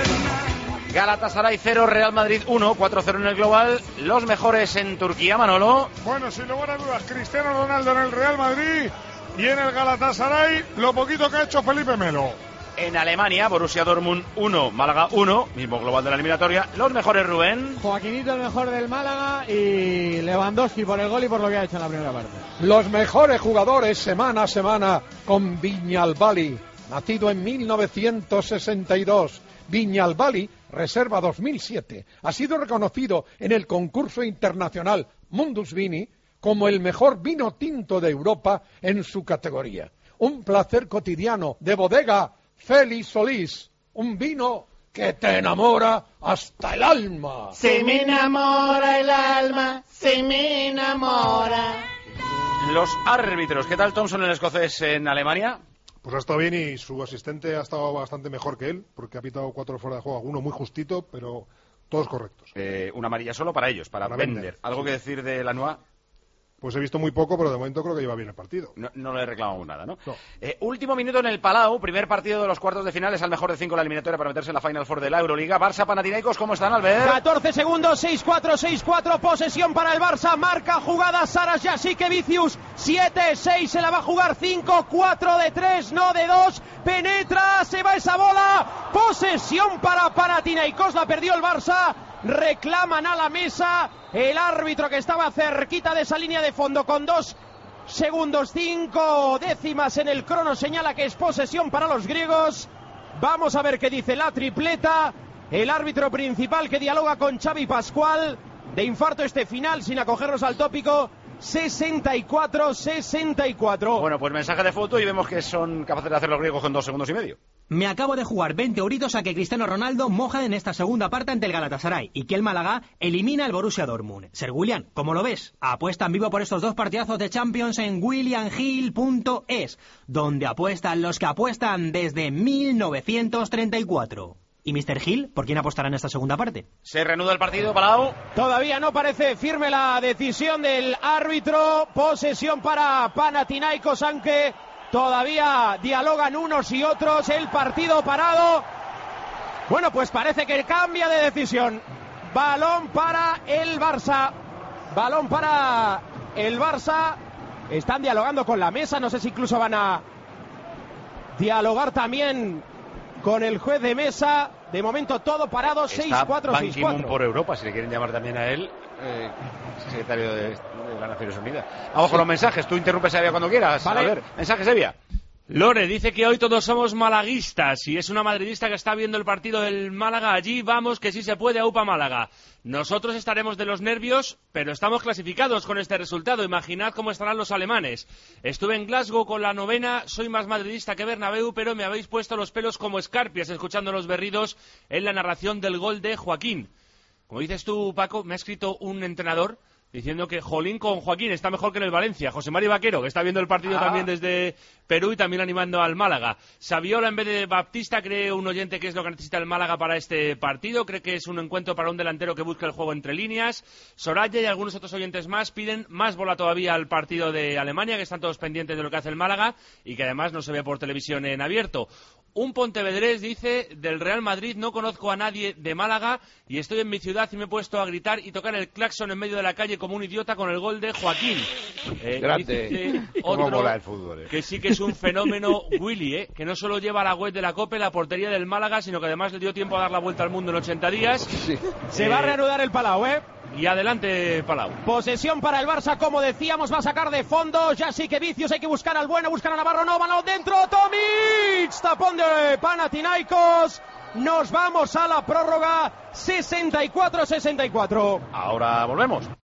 Galatasaray cero, Real Madrid uno, cuatro cero en el global. Los mejores en Turquía, Manolo. Bueno, sin lugar a dudas, Cristiano Ronaldo en el Real Madrid y en el Galatasaray, lo poquito que ha hecho Felipe Melo. En Alemania, Borussia Dortmund uno, Málaga uno, mismo global de la eliminatoria. Los mejores, Rubén. Joaquinito el mejor del Málaga y Lewandowski por el gol y por lo que ha hecho en la primera parte. Los mejores jugadores semana a semana con Viña al Bali, nacido en mil novecientos sesenta y dos. Viña al Bali, reserva dos mil siete, ha sido reconocido en el concurso internacional Mundus Vini como el mejor vino tinto de Europa en su categoría. Un placer cotidiano de bodega Félix Solís, un vino que te enamora hasta el alma. Se me enamora el alma, se me enamora. Los árbitros, ¿qué tal Thompson, el escocés en Alemania? Pues ha estado bien y su asistente ha estado bastante mejor que él, porque ha pitado cuatro fuera de juego, alguno muy justito, pero todos correctos. Eh, una amarilla solo para ellos, para, Para Bender. Bender, ¿Algo sí. que decir de Lanois? Pues he visto muy poco, pero de momento creo que lleva bien el partido. No, no le reclamamos nada, ¿no? No. Eh, último minuto en el Palau, primer partido de los cuartos de finales, al mejor de cinco la eliminatoria para meterse en la Final Four de la Euroliga. Barça, Panathinaikos, ¿cómo están, Albert? catorce segundos, seis cuatro, seis cuatro, posesión para el Barça, marca jugada Saras Jasikevicius, siete seis, se la va a jugar, cinco cuatro de tres, no de dos, penetra, se va esa bola, posesión para Panathinaikos, la perdió el Barça, reclaman a la mesa, el árbitro que estaba cerquita de esa línea de fondo con dos segundos, cinco décimas en el crono, señala que es posesión para los griegos. Vamos a ver qué dice la tripleta. El árbitro principal que dialoga con Xavi Pascual. De infarto este final, sin acogernos al tópico. sesenta y cuatro sesenta y cuatro. Bueno, pues mensaje de foto y vemos que son capaces de hacer los griegos con dos segundos y medio. Me acabo de jugar veinte euritos a que Cristiano Ronaldo moja en esta segunda parte ante el Galatasaray y que el Málaga elimina al Borussia Dortmund. Ser William, ¿cómo lo ves? Apuesta en vivo por estos dos partidazos de Champions en william hill punto es, donde apuestan los que apuestan desde mil novecientos treinta y cuatro. ¿Y mister Hill, por quién apostará en esta segunda parte? Se reanuda el partido, Palau. Todavía no parece firme la decisión del árbitro. Posesión para Panathinaikos, aunque todavía dialogan unos y otros. El partido parado. Bueno, pues parece que cambia de decisión. Balón para el Barça. Balón para el Barça. Están dialogando con la mesa. No sé si incluso van a dialogar también con el juez de mesa. De momento todo parado, seis cuatro, Ban seis Ki-moon cuatro. por Europa, si le quieren llamar también a él, eh, secretario de, de las Naciones Unidas. Vamos con los mensajes, tú interrumpes, Evia, cuando quieras. Vale. A ver, mensajes, Evia. Lore dice que hoy todos somos malaguistas y es una madridista que está viendo el partido del Málaga. Allí vamos, que sí se puede, a UPA Málaga. Nosotros estaremos de los nervios, pero estamos clasificados con este resultado. Imaginad cómo estarán los alemanes. Estuve en Glasgow con la novena, soy más madridista que Bernabéu, pero me habéis puesto los pelos como escarpias escuchando los berridos en la narración del gol de Joaquín. Como dices tú, Paco, me ha escrito un entrenador diciendo que Jolín con Joaquín está mejor que en el Valencia. José María Vaquero, que está viendo el partido ah. también desde Perú y también animando al Málaga. Saviola en vez de Baptista, cree un oyente que es lo que necesita el Málaga para este partido. Cree que es un encuentro para un delantero que busca el juego entre líneas. Soraya y algunos otros oyentes más piden más bola todavía al partido de Alemania, que están todos pendientes de lo que hace el Málaga y que además no se ve por televisión en abierto. Un pontevedrés dice, del Real Madrid no conozco a nadie de Málaga y estoy en mi ciudad y me he puesto a gritar y tocar el claxon en medio de la calle como un idiota con el gol de Joaquín. Eh, Grande. Otro mola el fútbol, eh. que sí que es un fenómeno, Willy, eh, que no solo lleva la web de la COPE, la portería del Málaga, sino que además le dio tiempo a dar la vuelta al mundo en ochenta días. Sí. Se eh, va a reanudar el Palau, ¿eh? Y adelante, Palau. Posesión para el Barça, como decíamos, va a sacar de fondo. Ya sí que Vicios, hay que buscar al bueno, buscar a Navarro, no, balón dentro, Tomic, tapón de Panathinaikos. Nos vamos a la prórroga, sesenta y cuatro a sesenta y cuatro. Ahora volvemos.